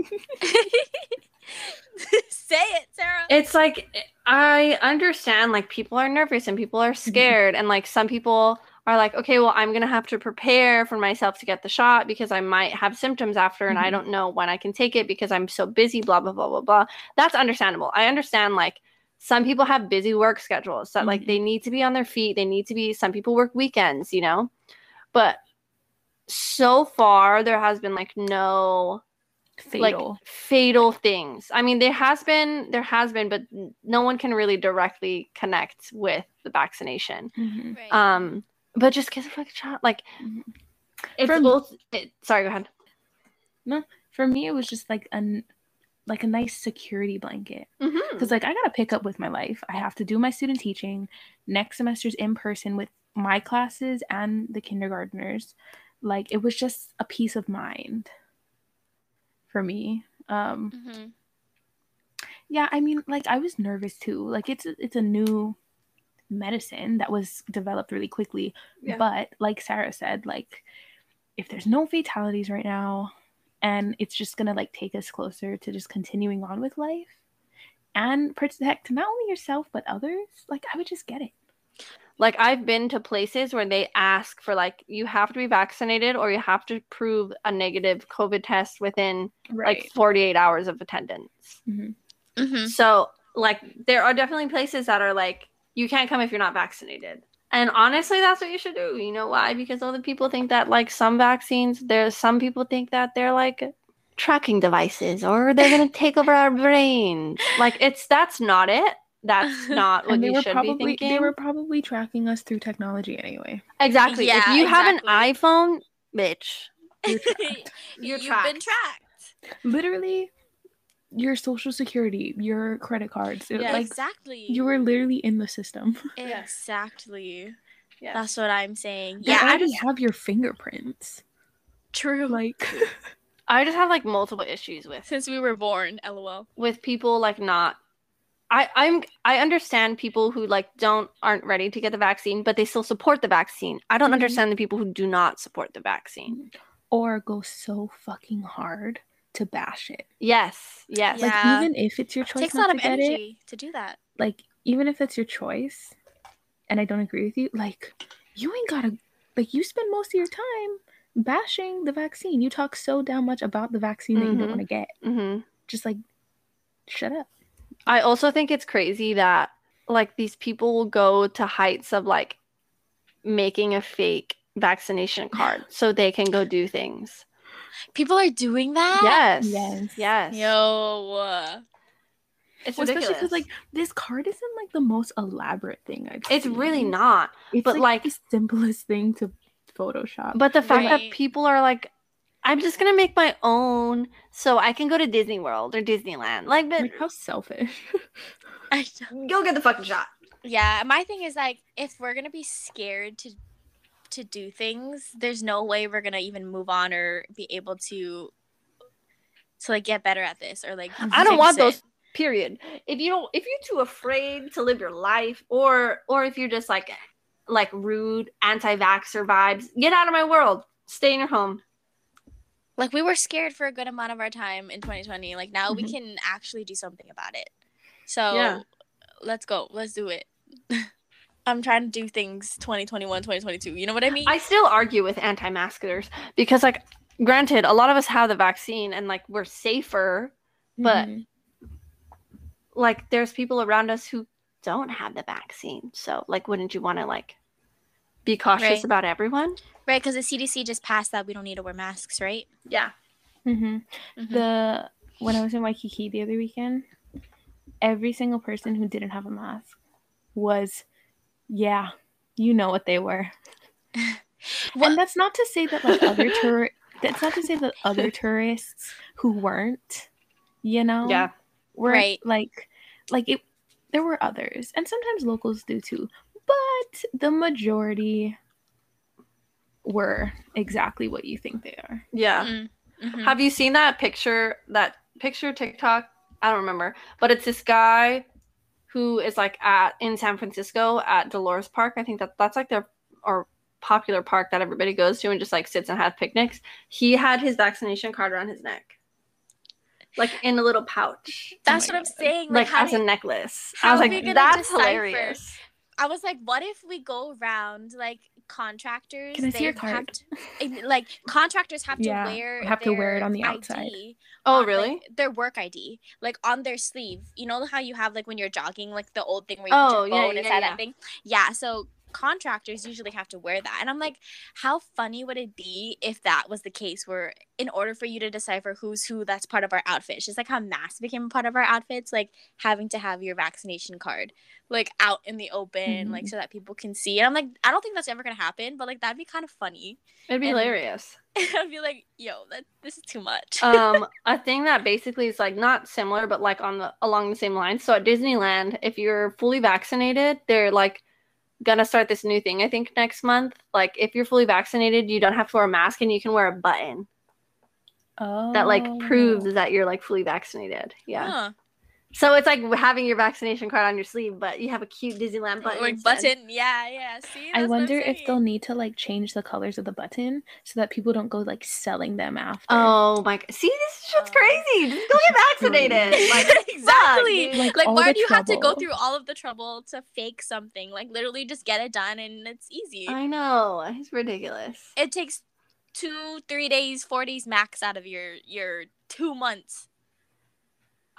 Speaker 1: say it, Sarah.
Speaker 3: It's like, I understand, like, people are nervous and people are scared. And, like, some people are like, okay, well, I'm going to have to prepare for myself to get the shot because I might have symptoms after and I don't know when I can take it because I'm so busy, blah, blah, blah, blah, blah. That's understandable. I understand, like, some people have busy work schedules that, like, they need to be on their feet. Some people work weekends, you know? But so far, there has been, like, no fatal things. I mean, there has been, but no one can really directly connect with the vaccination.
Speaker 1: Right.
Speaker 3: But just get a fucking shot. Like, sorry, go ahead.
Speaker 2: No, for me, it was just like a nice security blanket. Because like I gotta pick up with my life. I have to do my student teaching. Next semester's in person with my classes and the kindergartners. Like, it was just a peace of mind for me. Yeah, I mean, like, I was nervous too. Like, it's a new medicine that was developed really quickly. Yeah. But like Sarah said, like, if there's no fatalities right now and it's just gonna like take us closer to just continuing on with life and protect not only yourself but others, like, I would just get it.
Speaker 3: Like, I've been to places where they ask for, like, you have to be vaccinated or you have to prove a negative COVID test within, like, 48 hours of attendance. So like there are definitely places that are like you can't come if you're not vaccinated. And honestly, that's what you should do. You know why? Because other people think that like some vaccines, there's some people think that they're like tracking devices or they're gonna take over our brains. Like that's not it. That's not what you should be thinking.
Speaker 2: They were probably tracking us through technology anyway.
Speaker 3: Exactly.
Speaker 1: Yeah,
Speaker 3: if you have an
Speaker 1: exactly.
Speaker 3: iPhone, bitch,
Speaker 2: You're tracked.
Speaker 3: you've
Speaker 1: been tracked.
Speaker 2: Literally, your social security, your credit cards.
Speaker 3: Yeah.
Speaker 2: Like,
Speaker 1: Exactly.
Speaker 2: you were literally in the system.
Speaker 1: Exactly.
Speaker 3: Yeah.
Speaker 1: That's what I'm saying.
Speaker 2: They already have your fingerprints.
Speaker 1: True.
Speaker 2: Like,
Speaker 3: I just have like multiple issues with
Speaker 1: since we were born, lol.
Speaker 3: With people like not. I understand people who like aren't ready to get the vaccine, but they still support the vaccine. I don't understand the people who do not support the vaccine
Speaker 2: or go so fucking hard to bash it.
Speaker 3: Yes.
Speaker 1: Yeah.
Speaker 2: Like even if it's your choice,
Speaker 1: it takes a lot of energy to do that.
Speaker 2: Like even if it's your choice, and I don't agree with you, like you ain't gotta, like you spend most of your time bashing the vaccine. You talk so damn much about the vaccine that you don't want to get. Just like shut up.
Speaker 3: I also think it's crazy that like these people will go to heights of like making a fake vaccination card so they can go do things.
Speaker 1: People are doing that?
Speaker 3: Yes.
Speaker 1: Yo.
Speaker 3: It's ridiculous.
Speaker 2: Especially because like this card isn't like the most elaborate thing I've seen.
Speaker 3: It's really not.
Speaker 2: It's
Speaker 3: but like
Speaker 2: the simplest thing to Photoshop.
Speaker 3: But the fact that people are like, I'm just gonna make my own so I can go to Disney World or Disneyland. Like
Speaker 2: how selfish.
Speaker 3: Go get the fucking shot.
Speaker 1: Yeah, my thing is like if we're gonna be scared to do things, there's no way we're gonna even move on or be able to like get better at this or like
Speaker 3: I don't want those. Period. If you're too afraid to live your life, or if you're just like rude anti-vaxxer vibes, get out of my world. Stay in your home.
Speaker 1: Like we were scared for a good amount of our time in 2020. Like now we can actually do something about it. So let's go. Let's do it. I'm trying to do things 2021, 2022. You know what I mean?
Speaker 3: I still argue with anti-maskers because like granted, a lot of us have the vaccine and like we're safer, but like there's people around us who don't have the vaccine. So like wouldn't you want to like be cautious about everyone?
Speaker 1: Right, because the CDC just passed that we don't need to wear masks, right?
Speaker 3: Yeah.
Speaker 2: When I was in Waikiki the other weekend, every single person who didn't have a mask was, you know what they were. And that's not to say that like that's not to say that other tourists who weren't, were like it. There were others, and sometimes locals do too, but the majority were exactly what you think they are.
Speaker 3: Yeah. Have you seen that picture TikTok? I don't remember, but it's this guy who is like in San Francisco at Dolores Park. I think that's like their popular park that everybody goes to and just like sits and has picnics. He had his vaccination card around his neck, like in a little pouch.
Speaker 1: That's what I'm saying.
Speaker 3: Like as a necklace. I was like, that's hilarious.
Speaker 1: I was like, what if we go around like contractors?
Speaker 2: Can I see your card?
Speaker 1: Like contractors have to wear
Speaker 2: it on the
Speaker 1: ID
Speaker 2: outside.
Speaker 3: Oh, really?
Speaker 1: Like, their work ID, like on their sleeve. You know how you have like when you're jogging, like the old thing where you put your phone inside that thing. Yeah. So contractors usually have to wear that, and I'm like, how funny would it be if that was the case? Where in order for you to decipher who's who, that's part of our outfit. It's just like how masks became a part of our outfits, like having to have your vaccination card like out in the open, like so that people can see. And I'm like, I don't think that's ever gonna happen, but like that'd be kind of funny.
Speaker 3: It'd be hilarious.
Speaker 1: I'd be like, yo, this is too much.
Speaker 3: A thing that basically is like not similar, but like along the same lines. So at Disneyland, if you're fully vaccinated, they're like gonna start this new thing I think next month. Like if you're fully vaccinated, you don't have to wear a mask and you can wear a button that like proves that you're like fully vaccinated. So it's like having your vaccination card on your sleeve, but you have a cute Disneyland button.
Speaker 1: Like button, yeah. See,
Speaker 2: I wonder if they'll need to like change the colors of the button so that people don't go like selling them after.
Speaker 3: Oh my god! See, this shit's crazy. Just go get vaccinated. Like
Speaker 1: exactly.
Speaker 2: Like
Speaker 1: why do you have to go through all of the trouble to fake something? Like literally, just get it done and it's easy.
Speaker 3: I know, it's ridiculous.
Speaker 1: It takes 2-3 days, 4 days max out of your 2 months.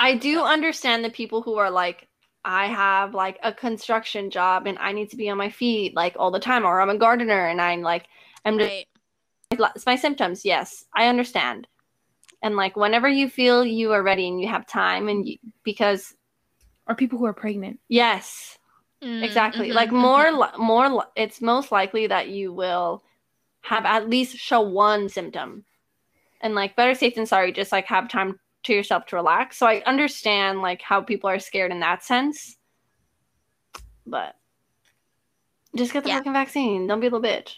Speaker 3: I do understand the people who are like, I have like a construction job and I need to be on my feet like all the time, or I'm a gardener and I'm
Speaker 1: Right.
Speaker 3: it's my symptoms. Yes, I understand. And like whenever you feel you are ready and you have time, and because
Speaker 2: Or people who are pregnant.
Speaker 3: yes, exactly. Like more, it's most likely that you will have at least show one symptom, and like better safe than sorry. Just like have time to yourself to relax. So I understand like how people are scared in that sense, but just get the fucking vaccine. Don't be a little bitch.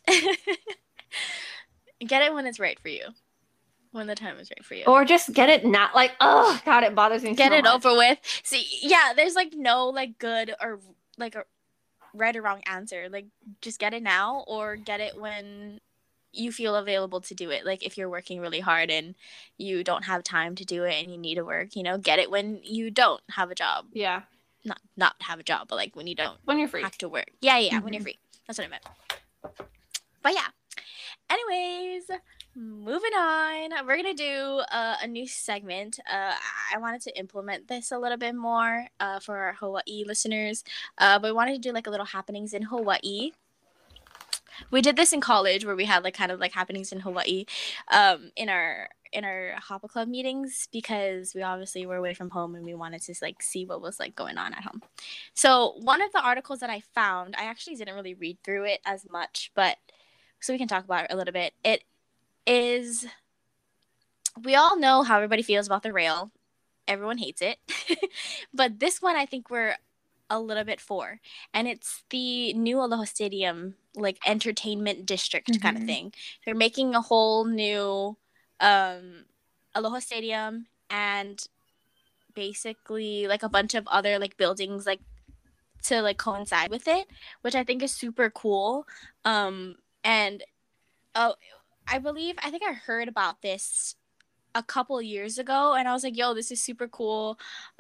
Speaker 1: Get it when it's right for you. When the time is right for you.
Speaker 3: Or just get it not like, oh god, it bothers me
Speaker 1: get
Speaker 3: so
Speaker 1: it
Speaker 3: much.
Speaker 1: over with. See, yeah, there's like no like good or like a right or wrong answer. Like just get it now or get it when you feel available to do it. Like if you're working really hard and you don't have time to do it and you need to work, you know, get it when you don't have a job.
Speaker 3: Yeah.
Speaker 1: Not have a job, but like when you don't
Speaker 3: when you're free.
Speaker 1: have to work. Yeah, when you're free. That's what I meant. But yeah. Anyways, moving on. We're going to do a new segment. I wanted to implement this a little bit more for our Hawaii listeners. But we wanted to do like a little happenings in Hawaii. We did this in college where we had like kind of like happenings in Hawaii in our Hapa Club meetings because we obviously were away from home and we wanted to like see what was like going on at home. So one of the articles that I found, I actually didn't really read through it as much, but so we can talk about it a little bit. It is, we all know how everybody feels about the rail. Everyone hates it. But this one I think we're a little bit for. And it's the new Aloha Stadium, like entertainment district kind of thing. They're making a whole new Aloha Stadium and basically like a bunch of other like buildings like to like coincide with it, which I think is super cool. And I think I heard about this a couple years ago and I was like, yo, this is super cool.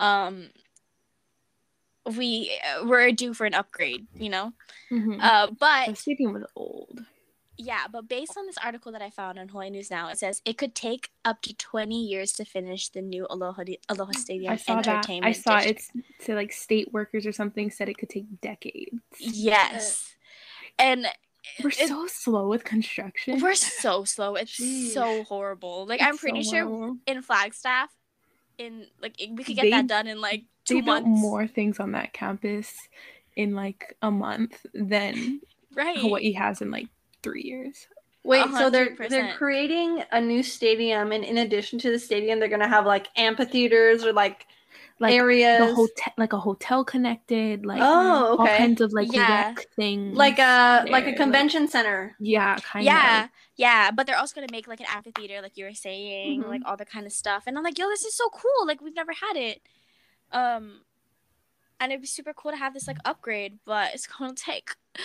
Speaker 1: We're due for an upgrade, you know? But
Speaker 2: the stadium was old.
Speaker 1: Yeah, but based on this article that I found on Hawaii News Now, it says it could take up to 20 years to finish the new Aloha Stadium entertainment
Speaker 2: I saw
Speaker 1: district.
Speaker 2: it's to like state workers or something said it could take decades.
Speaker 1: Yes. And
Speaker 2: we're so slow with construction.
Speaker 1: We're so slow. It's so horrible. Like, I'm pretty sure in Flagstaff, we could get that done in like 2 months. They built
Speaker 2: more things on that campus in like a month than Hawaii has in like 3 years.
Speaker 3: Wait, 100%. So they're creating a new stadium, and in addition to the stadium, they're gonna have like amphitheaters or like areas,
Speaker 2: the hotel, like a hotel connected, like all kinds of like rec things,
Speaker 3: like a convention center.
Speaker 2: Yeah, kind of.
Speaker 1: Yeah, but they're also gonna make like an amphitheater, like you were saying, like all that kind of stuff. And I'm like, yo, this is so cool. Like we've never had it. And it'd be super cool to have this like upgrade, but it's gonna take.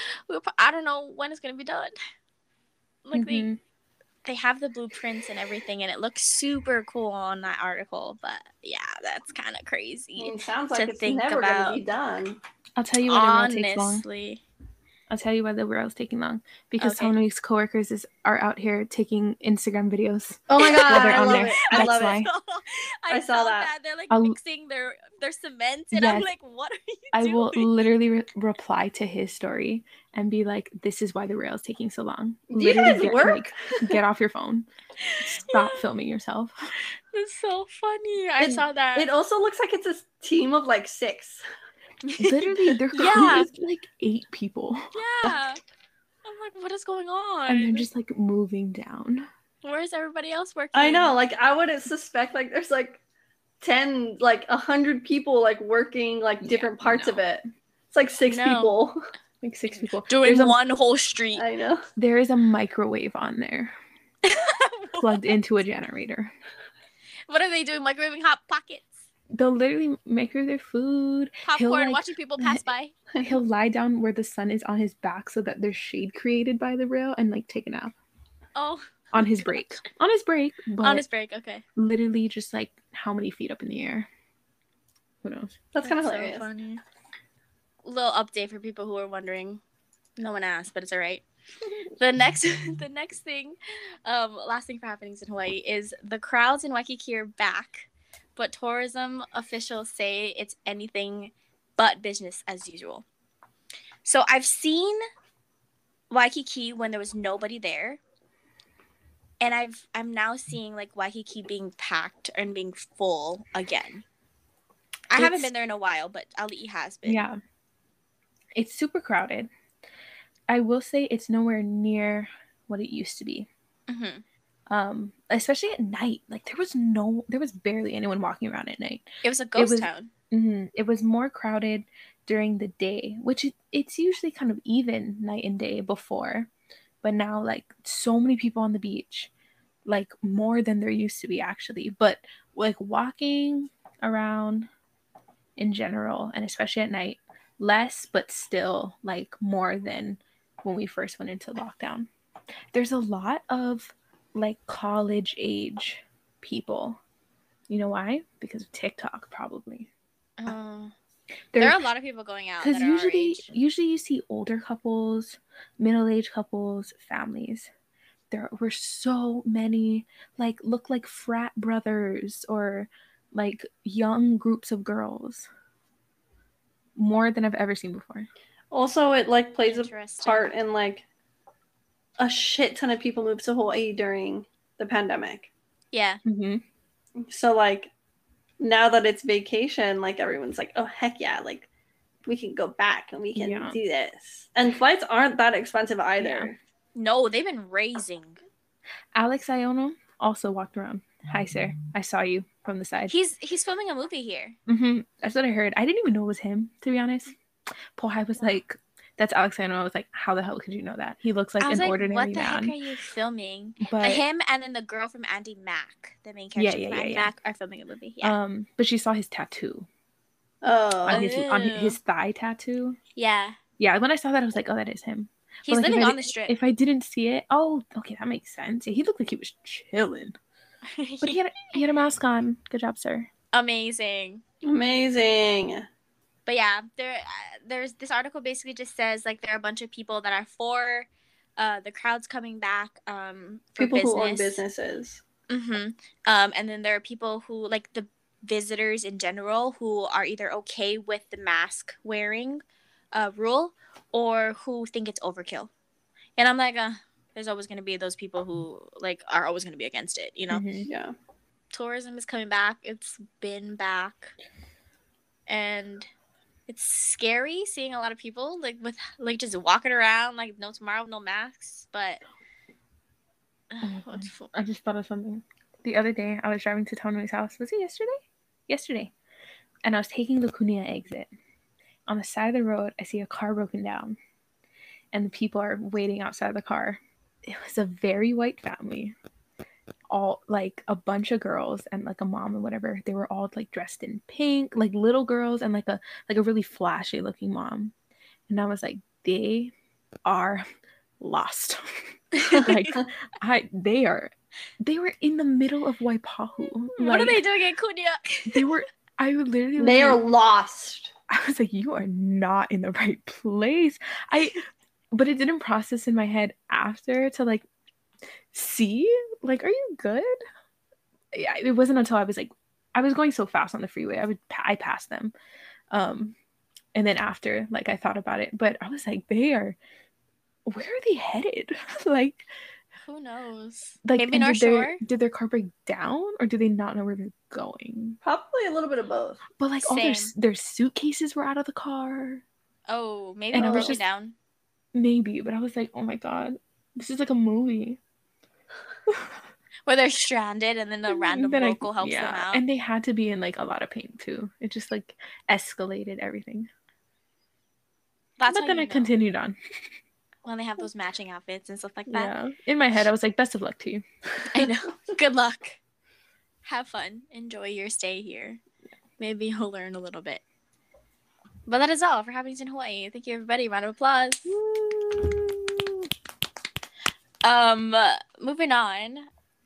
Speaker 1: I don't know when it's gonna be done. Like they have the blueprints and everything, and it looks super cool on that article. But yeah, that's kind of crazy.
Speaker 3: It sounds like it's never gonna be done.
Speaker 2: I'll tell you why the rail takes long. I'll tell you why the rail is taking long. Because some of these coworkers are out here taking Instagram videos.
Speaker 3: Oh my god,
Speaker 2: they're
Speaker 3: I
Speaker 2: on
Speaker 3: love
Speaker 2: there.
Speaker 3: it.
Speaker 2: I
Speaker 3: love
Speaker 2: why.
Speaker 3: it. I saw that.
Speaker 1: They're like mixing their cement, and I'm like, what are you doing?
Speaker 2: I will literally reply to his story and be like, "This is why the rail is taking so long." Literally, get off your phone. Stop filming yourself.
Speaker 1: It's so funny. I saw that.
Speaker 3: It also looks like it's a team of like 6.
Speaker 2: Literally, their crew is like 8 people.
Speaker 1: Yeah. I'm like, what is going on?
Speaker 2: And they're just like moving down.
Speaker 1: Where's everybody else working?
Speaker 3: I know, like I wouldn't suspect like there's like 10, like 100 people like working like different parts of it. It's like 6 people.
Speaker 2: Like 6 people.
Speaker 1: Doing one whole street.
Speaker 3: I know.
Speaker 2: There is a microwave on there. Plugged into a generator.
Speaker 1: What are they doing? Microwaving Hot Pockets?
Speaker 2: They'll literally microwave their food.
Speaker 1: Popcorn, watching people pass by.
Speaker 2: He'll lie down where the sun is on his back so that there's shade created by the rail and like take a nap.
Speaker 1: Oh.
Speaker 2: On his break. On his break.
Speaker 1: Okay.
Speaker 2: Literally just like how many feet up in the air? Who knows?
Speaker 3: That's kind of hilarious.
Speaker 1: So funny. Little update for people who are wondering. No one asked, but it's all right. The next thing, last thing for happenings in Hawaii is the crowds in Waikiki are back. but tourism officials say it's anything but business as usual. So I've seen Waikiki when there was nobody there, and I'm now seeing like Waikiki being packed and being full again. I haven't been there in a while, but Ali has been.
Speaker 2: Yeah. It's super crowded. I will say it's nowhere near what it used to be.
Speaker 1: Mm-hmm.
Speaker 2: Especially at night. Like there was barely anyone walking around at night.
Speaker 1: It was a ghost town.
Speaker 2: Mm-hmm. It was more crowded during the day, which it's usually kind of even night and day before. But now, like, so many people on the beach, like more than there used to be actually. But like walking around in general, and especially at night, less, but still like more than when we first went into lockdown. There's a lot of like college age people. You know why? Because of TikTok, probably.
Speaker 1: There are a lot of people going out
Speaker 2: because usually you see older couples, middle-aged couples, families. There were so many like look like frat brothers or like young groups of girls. More than I've ever seen before.
Speaker 3: Also, it like plays a part in like a shit ton of people moved to Hawaii during the pandemic.
Speaker 1: Yeah.
Speaker 2: Mm-hmm.
Speaker 3: So like now that it's vacation, like everyone's like, oh heck yeah, like we can go back and we can do this. And flights aren't that expensive either.
Speaker 1: Yeah. No, they've been raising.
Speaker 2: Alex Iono also walked around. Hi, sir. I saw you from the side.
Speaker 1: He's filming a movie here.
Speaker 2: Mm-hmm. That's what I heard. I didn't even know it was him, to be honest. Pohai was like, that's Alex Iono. I was like, how the hell could you know that? He looks like an ordinary man.
Speaker 1: What the heck are you filming? But him and then the girl from Andy Mack, the main character from Andy Mack, are filming a movie. Yeah.
Speaker 2: But she saw his tattoo.
Speaker 3: Oh.
Speaker 2: On his thigh tattoo.
Speaker 1: Yeah.
Speaker 2: Yeah, when I saw that, I was like, oh, that is him.
Speaker 1: He's living on the strip.
Speaker 2: If I didn't see it, oh, okay, that makes sense. Yeah, he looked like he was chilling. But he had a mask on. Good job, sir.
Speaker 1: Amazing. But yeah, there's this article basically just says like there are a bunch of people that are for the crowds coming back for
Speaker 3: people
Speaker 1: business.
Speaker 3: Who own businesses.
Speaker 1: Mm-hmm. And then there are people who like the visitors in general who are either okay with the mask wearing rule or who think it's overkill. And I'm like, there's always going to be those people who like are always going to be against it, you know?
Speaker 2: Mm-hmm.
Speaker 3: Yeah.
Speaker 1: Tourism is coming back. It's been back. And it's scary seeing a lot of people like with like just walking around like no tomorrow, no masks. But
Speaker 2: I just thought of something. The other day, I was driving to Tonoi's house. Was it yesterday? Yesterday. And I was taking the Kunia exit. On the side of the road, I see a car broken down. And the people are waiting outside the car. It was a very white family. All like a bunch of girls and like a mom and whatever. They were all like dressed in pink, like little girls and like a really flashy looking mom. And I was like, they are lost. Like they were in the middle of Waipahu.
Speaker 1: What are they doing in Kunia?
Speaker 3: They are lost.
Speaker 2: I was like, you are not in the right place. But it didn't process in my head after to like see, like, are you good? Yeah, it wasn't until I was going so fast on the freeway. I passed them. And then after, like, I thought about it, but I was like, where are they headed? Like,
Speaker 1: who knows?
Speaker 2: Like,
Speaker 1: maybe North Shore?
Speaker 2: Did their car break down or do they not know where they're going?
Speaker 3: Probably a little bit of both.
Speaker 2: But like all their suitcases were out of the car.
Speaker 1: Oh, maybe they broke down.
Speaker 2: Maybe, but I was like, oh my god, this is like a movie.
Speaker 1: Where they're stranded and then a random local helps them out.
Speaker 2: And they had to be in like a lot of pain too. It just like escalated everything. But then I continued on.
Speaker 1: When they have those matching outfits and stuff like that.
Speaker 2: Yeah. In my head, I was like, best of luck to you.
Speaker 1: I know. Good luck. Have fun. Enjoy your stay here. Maybe you'll learn a little bit. But that is all for Happenings in Hawaii. Thank you, everybody. Round of applause. Woo. Moving on.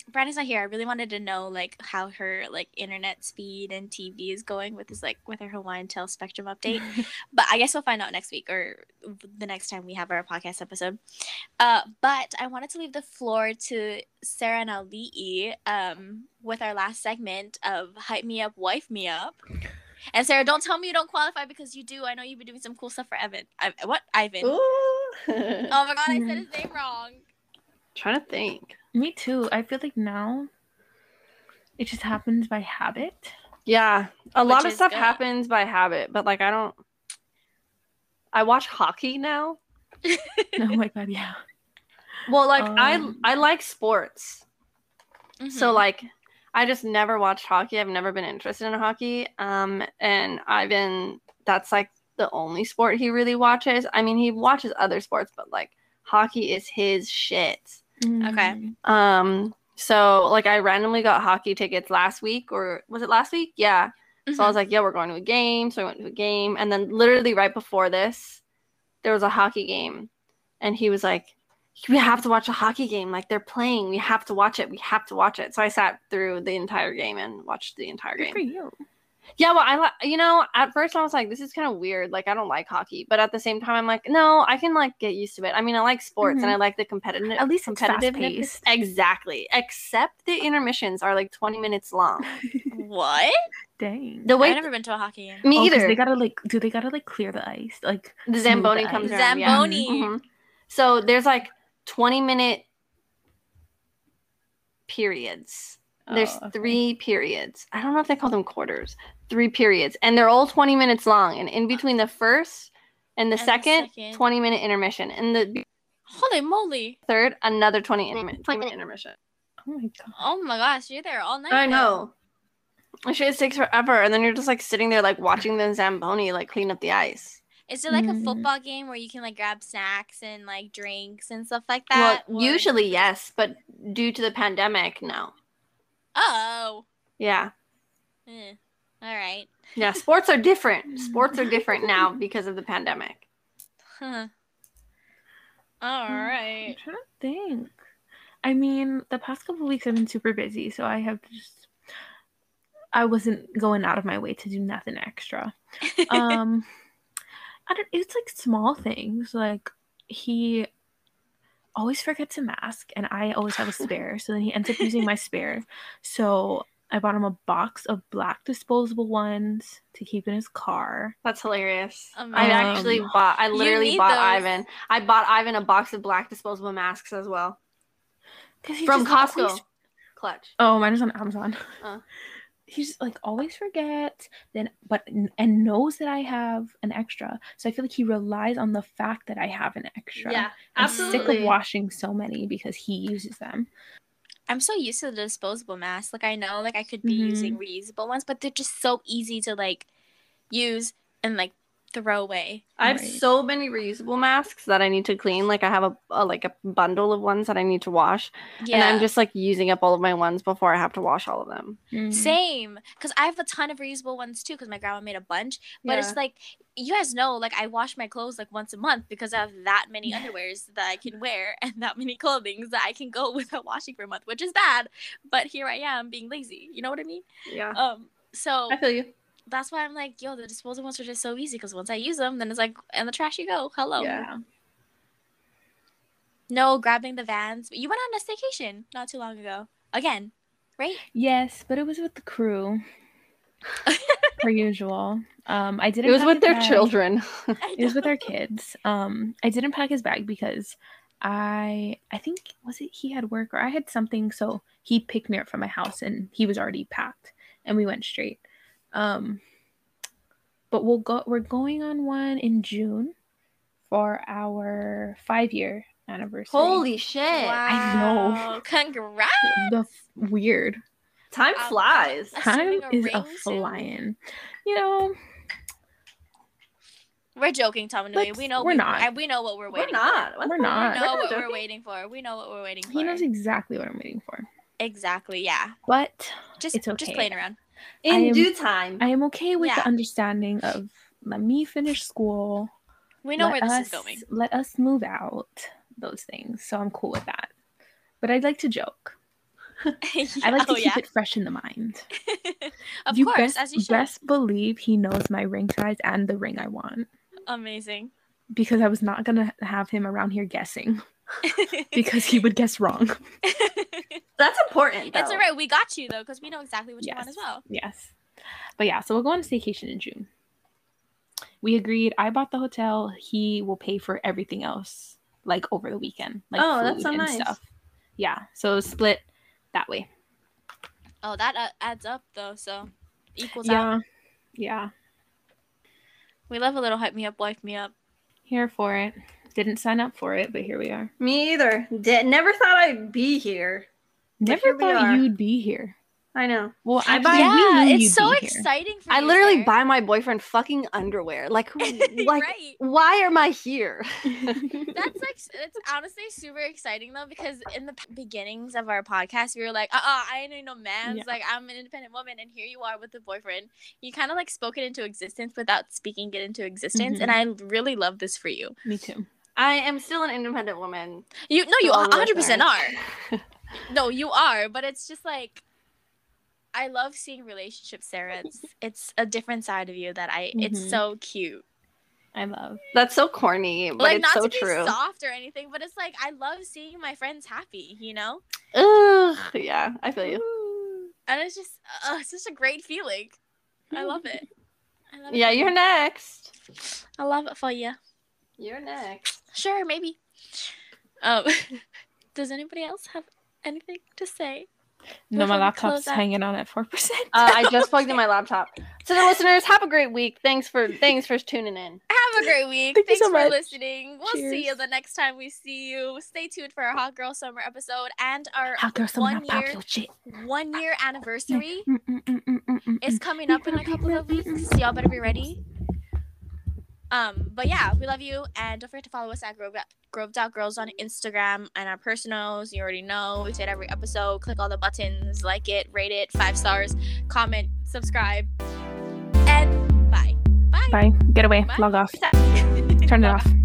Speaker 1: Brandon's not here. I really wanted to know like how her like internet speed and TV is going with this like with her Hawaiian Tail Spectrum update. But I guess we'll find out next week or the next time we have our podcast episode. But I wanted to leave the floor to Sarah and Ali'i with our last segment of Hype Me Up, Wife Me Up. And Sarah, don't tell me you don't qualify because you do. I know you've been doing some cool stuff for Evan. What? Ivan.
Speaker 3: Ooh.
Speaker 1: Oh my god, I said his name wrong.
Speaker 3: Trying to think.
Speaker 2: Me too. I feel like now it just happens by habit.
Speaker 3: Yeah. A lot of stuff
Speaker 1: good.
Speaker 3: happens by habit, but like I watch hockey now.
Speaker 2: Oh my god, yeah.
Speaker 3: Well, like I like sports.
Speaker 1: Mm-hmm.
Speaker 3: So like I just never watched hockey. I've never been interested in hockey. And that's like the only sport he really watches. I mean, he watches other sports, but like hockey is his shit.
Speaker 1: Okay.
Speaker 3: So like I randomly got hockey tickets last week, or was it last week? Yeah.
Speaker 1: Mm-hmm.
Speaker 3: So I was like, yeah, we're going to a game. So I went to a game. And then literally right before this, there was a hockey game. And he was like, we have to watch a hockey game. Like they're playing. We have to watch it. We have to watch it. So I sat through the entire game and watched the entire game.
Speaker 2: Good for you.
Speaker 3: Yeah, well, at first I was like, this is kind of weird. Like, I don't like hockey. But at the same time, I'm like, no, I can, like, get used to it. I mean, I like sports and I like the competitive.
Speaker 2: At least it's
Speaker 3: competitiveness.
Speaker 2: fast-paced.
Speaker 3: Exactly. Except the intermissions are, like, 20 minutes long.
Speaker 1: What?
Speaker 2: Dang.
Speaker 3: The way
Speaker 1: I've never been to a hockey game.
Speaker 3: Me either.
Speaker 2: They gotta clear the ice? Like,
Speaker 3: The
Speaker 2: smooth
Speaker 3: Zamboni
Speaker 2: the
Speaker 3: comes
Speaker 2: ice?
Speaker 3: around.
Speaker 1: Zamboni.
Speaker 3: Yeah. Mm-hmm. So there's, like, 20-minute periods. There's 3 periods. I don't know if they call them quarters. 3 periods. And they're all 20 minutes long. And in between the first and the second, 20-minute intermission. And the
Speaker 1: Holy moly.
Speaker 3: third, another 20-minute intermission.
Speaker 2: Oh my god.
Speaker 1: Oh my gosh, you're there all night.
Speaker 3: I know. It just takes forever. And then you're just like sitting there like watching the Zamboni like clean up the ice.
Speaker 1: Is it like a football game where you can like grab snacks and like drinks and stuff like that?
Speaker 3: Well, usually yes, but due to the pandemic, no.
Speaker 1: Oh.
Speaker 3: Yeah.
Speaker 1: All right.
Speaker 3: Yeah, sports are different. Sports are different now because of the pandemic.
Speaker 1: Huh. All right.
Speaker 2: I'm trying to think. I mean, the past couple of weeks I've been super busy, so I wasn't going out of my way to do nothing extra. It's like small things. Like he always forgets a mask and I always have a spare. So then he ends up using my spare. So I bought him a box of black disposable ones to keep in his car.
Speaker 3: That's hilarious.
Speaker 1: Amazing.
Speaker 3: I literally bought
Speaker 1: those.
Speaker 3: Ivan. I bought Ivan a box of black disposable masks as well. From Costco. Clutch.
Speaker 2: Oh, mine is on Amazon. He's like always forgets and knows that I have an extra. So I feel like he relies on the fact that I have an extra.
Speaker 3: Yeah,
Speaker 2: absolutely. I'm sick of washing so many because he uses them.
Speaker 1: I'm so used to the disposable masks. Like I know like I could be using reusable ones, but they're just so easy to like use and like throw away.
Speaker 3: I have so many reusable masks that I need to clean. Like I have a bundle of ones that I need to wash. Yeah. And I'm just like using up all of my ones before I have to wash all of them.
Speaker 1: Same. Because I have a ton of reusable ones too because my grandma made a bunch. But it's like, you guys know, like I wash my clothes like once a month because I have that many underwears that I can wear and that many clothing that I can go without washing for a month, which is bad. But here I am being lazy. You know what I mean?
Speaker 3: Yeah.
Speaker 1: So
Speaker 3: I feel you.
Speaker 1: That's why I'm like, yo, the disposable ones are just so easy because once I use them, then it's like, in the trash you go. Hello.
Speaker 2: Yeah.
Speaker 1: No, grabbing the Vans. You went on a staycation not too long ago. Again, right?
Speaker 2: Yes, but it was with the crew. Per usual. I didn't.
Speaker 3: It was with their children.
Speaker 2: It was with our kids. I didn't pack his bag because I think he had work or I had something, so he picked me up from my house and he was already packed and we went straight. But we're going on one in June for our 5-year anniversary.
Speaker 3: Holy shit.
Speaker 1: Wow.
Speaker 2: I know.
Speaker 1: Congrats.
Speaker 2: Weird.
Speaker 3: Time flies.
Speaker 2: Time is a flying. You know.
Speaker 1: We're joking, Tom and Nui. We know
Speaker 2: we're not.
Speaker 1: We know what we're waiting
Speaker 3: for.
Speaker 2: We're not.
Speaker 1: We know what we're waiting for. We know what we're waiting for.
Speaker 2: He knows exactly what I'm waiting for.
Speaker 1: Exactly, yeah.
Speaker 2: But
Speaker 1: it's okay. Just playing around.
Speaker 3: In due time.
Speaker 2: I am okay with the understanding of let me finish school.
Speaker 1: We know where this is going.
Speaker 2: Let us move out. Those things. So I'm cool with that. But I'd like to joke. I like to keep it fresh in the mind.
Speaker 1: Of
Speaker 2: you
Speaker 1: course, as you should.
Speaker 2: Best believe he knows my ring size and the ring I want.
Speaker 1: Amazing.
Speaker 2: Because I was not going to have him around here guessing. Because he would guess wrong.
Speaker 3: That's important, though.
Speaker 1: It's all right. We got you, though, because we know exactly what you want as well.
Speaker 2: Yes. But yeah, so we'll go on a staycation in June. We agreed. I bought the hotel. He will pay for everything else, like over the weekend. Like food
Speaker 3: that's so
Speaker 2: and
Speaker 3: nice.
Speaker 2: Stuff. Yeah, so split that way.
Speaker 1: Oh, that adds up, though, so equals out.
Speaker 2: Yeah.
Speaker 1: We love a little hype me up, wife me up.
Speaker 2: Here for it. Didn't sign up for it, but here we are.
Speaker 3: Me either. Never thought I'd be here.
Speaker 2: Never thought you'd be here.
Speaker 3: I know.
Speaker 2: Well,
Speaker 1: it's so exciting for
Speaker 3: I
Speaker 1: you,
Speaker 3: literally
Speaker 1: Sarah.
Speaker 3: buy my boyfriend fucking underwear. Like
Speaker 1: right.
Speaker 3: Why am I here?
Speaker 1: It's honestly super exciting though, because in the beginnings of our podcast, we were like, I ain't no man. Yeah. Like, I'm an independent woman, and here you are with a boyfriend. You kind of like spoke it into existence without speaking it into existence, and I really love this for you.
Speaker 2: Me too.
Speaker 3: I am still an independent woman.
Speaker 1: You 100% are. No, you are, but it's just like, I love seeing relationships, Sarah. It's a different side of you that it's so cute.
Speaker 2: I love.
Speaker 3: That's so corny, but
Speaker 1: like,
Speaker 3: it's so
Speaker 1: not to
Speaker 3: true.
Speaker 1: Be soft or anything, but it's like, I love seeing my friends happy, you know?
Speaker 3: Ugh, yeah, I feel you.
Speaker 1: And it's just it's such a great feeling. I love it.
Speaker 3: Yeah, you're next.
Speaker 1: I love it for you.
Speaker 3: You're next.
Speaker 1: Sure, maybe. Does anybody else have anything to say?
Speaker 2: No, my laptop's hanging on at 4%.
Speaker 3: I just plugged in my laptop. So the listeners, have a great week. Thanks for tuning in.
Speaker 1: Have a great week.
Speaker 2: Thanks
Speaker 1: so
Speaker 2: for
Speaker 1: much. Listening. We'll
Speaker 2: Cheers.
Speaker 1: see you the next time we see you. Stay tuned for our Hot Girl Summer episode and our
Speaker 2: Hot Girl Summer
Speaker 1: 1 year anniversary is coming up in a couple of weeks. So y'all better be ready. But yeah, we love you, and don't forget to follow us at Grove.Girls on Instagram and our personals. You already know. We say it every episode. Click all the buttons, like it, rate it, 5 stars, comment, subscribe, and bye.
Speaker 2: Bye. Get away.
Speaker 1: Bye.
Speaker 2: Log off. Turn it off.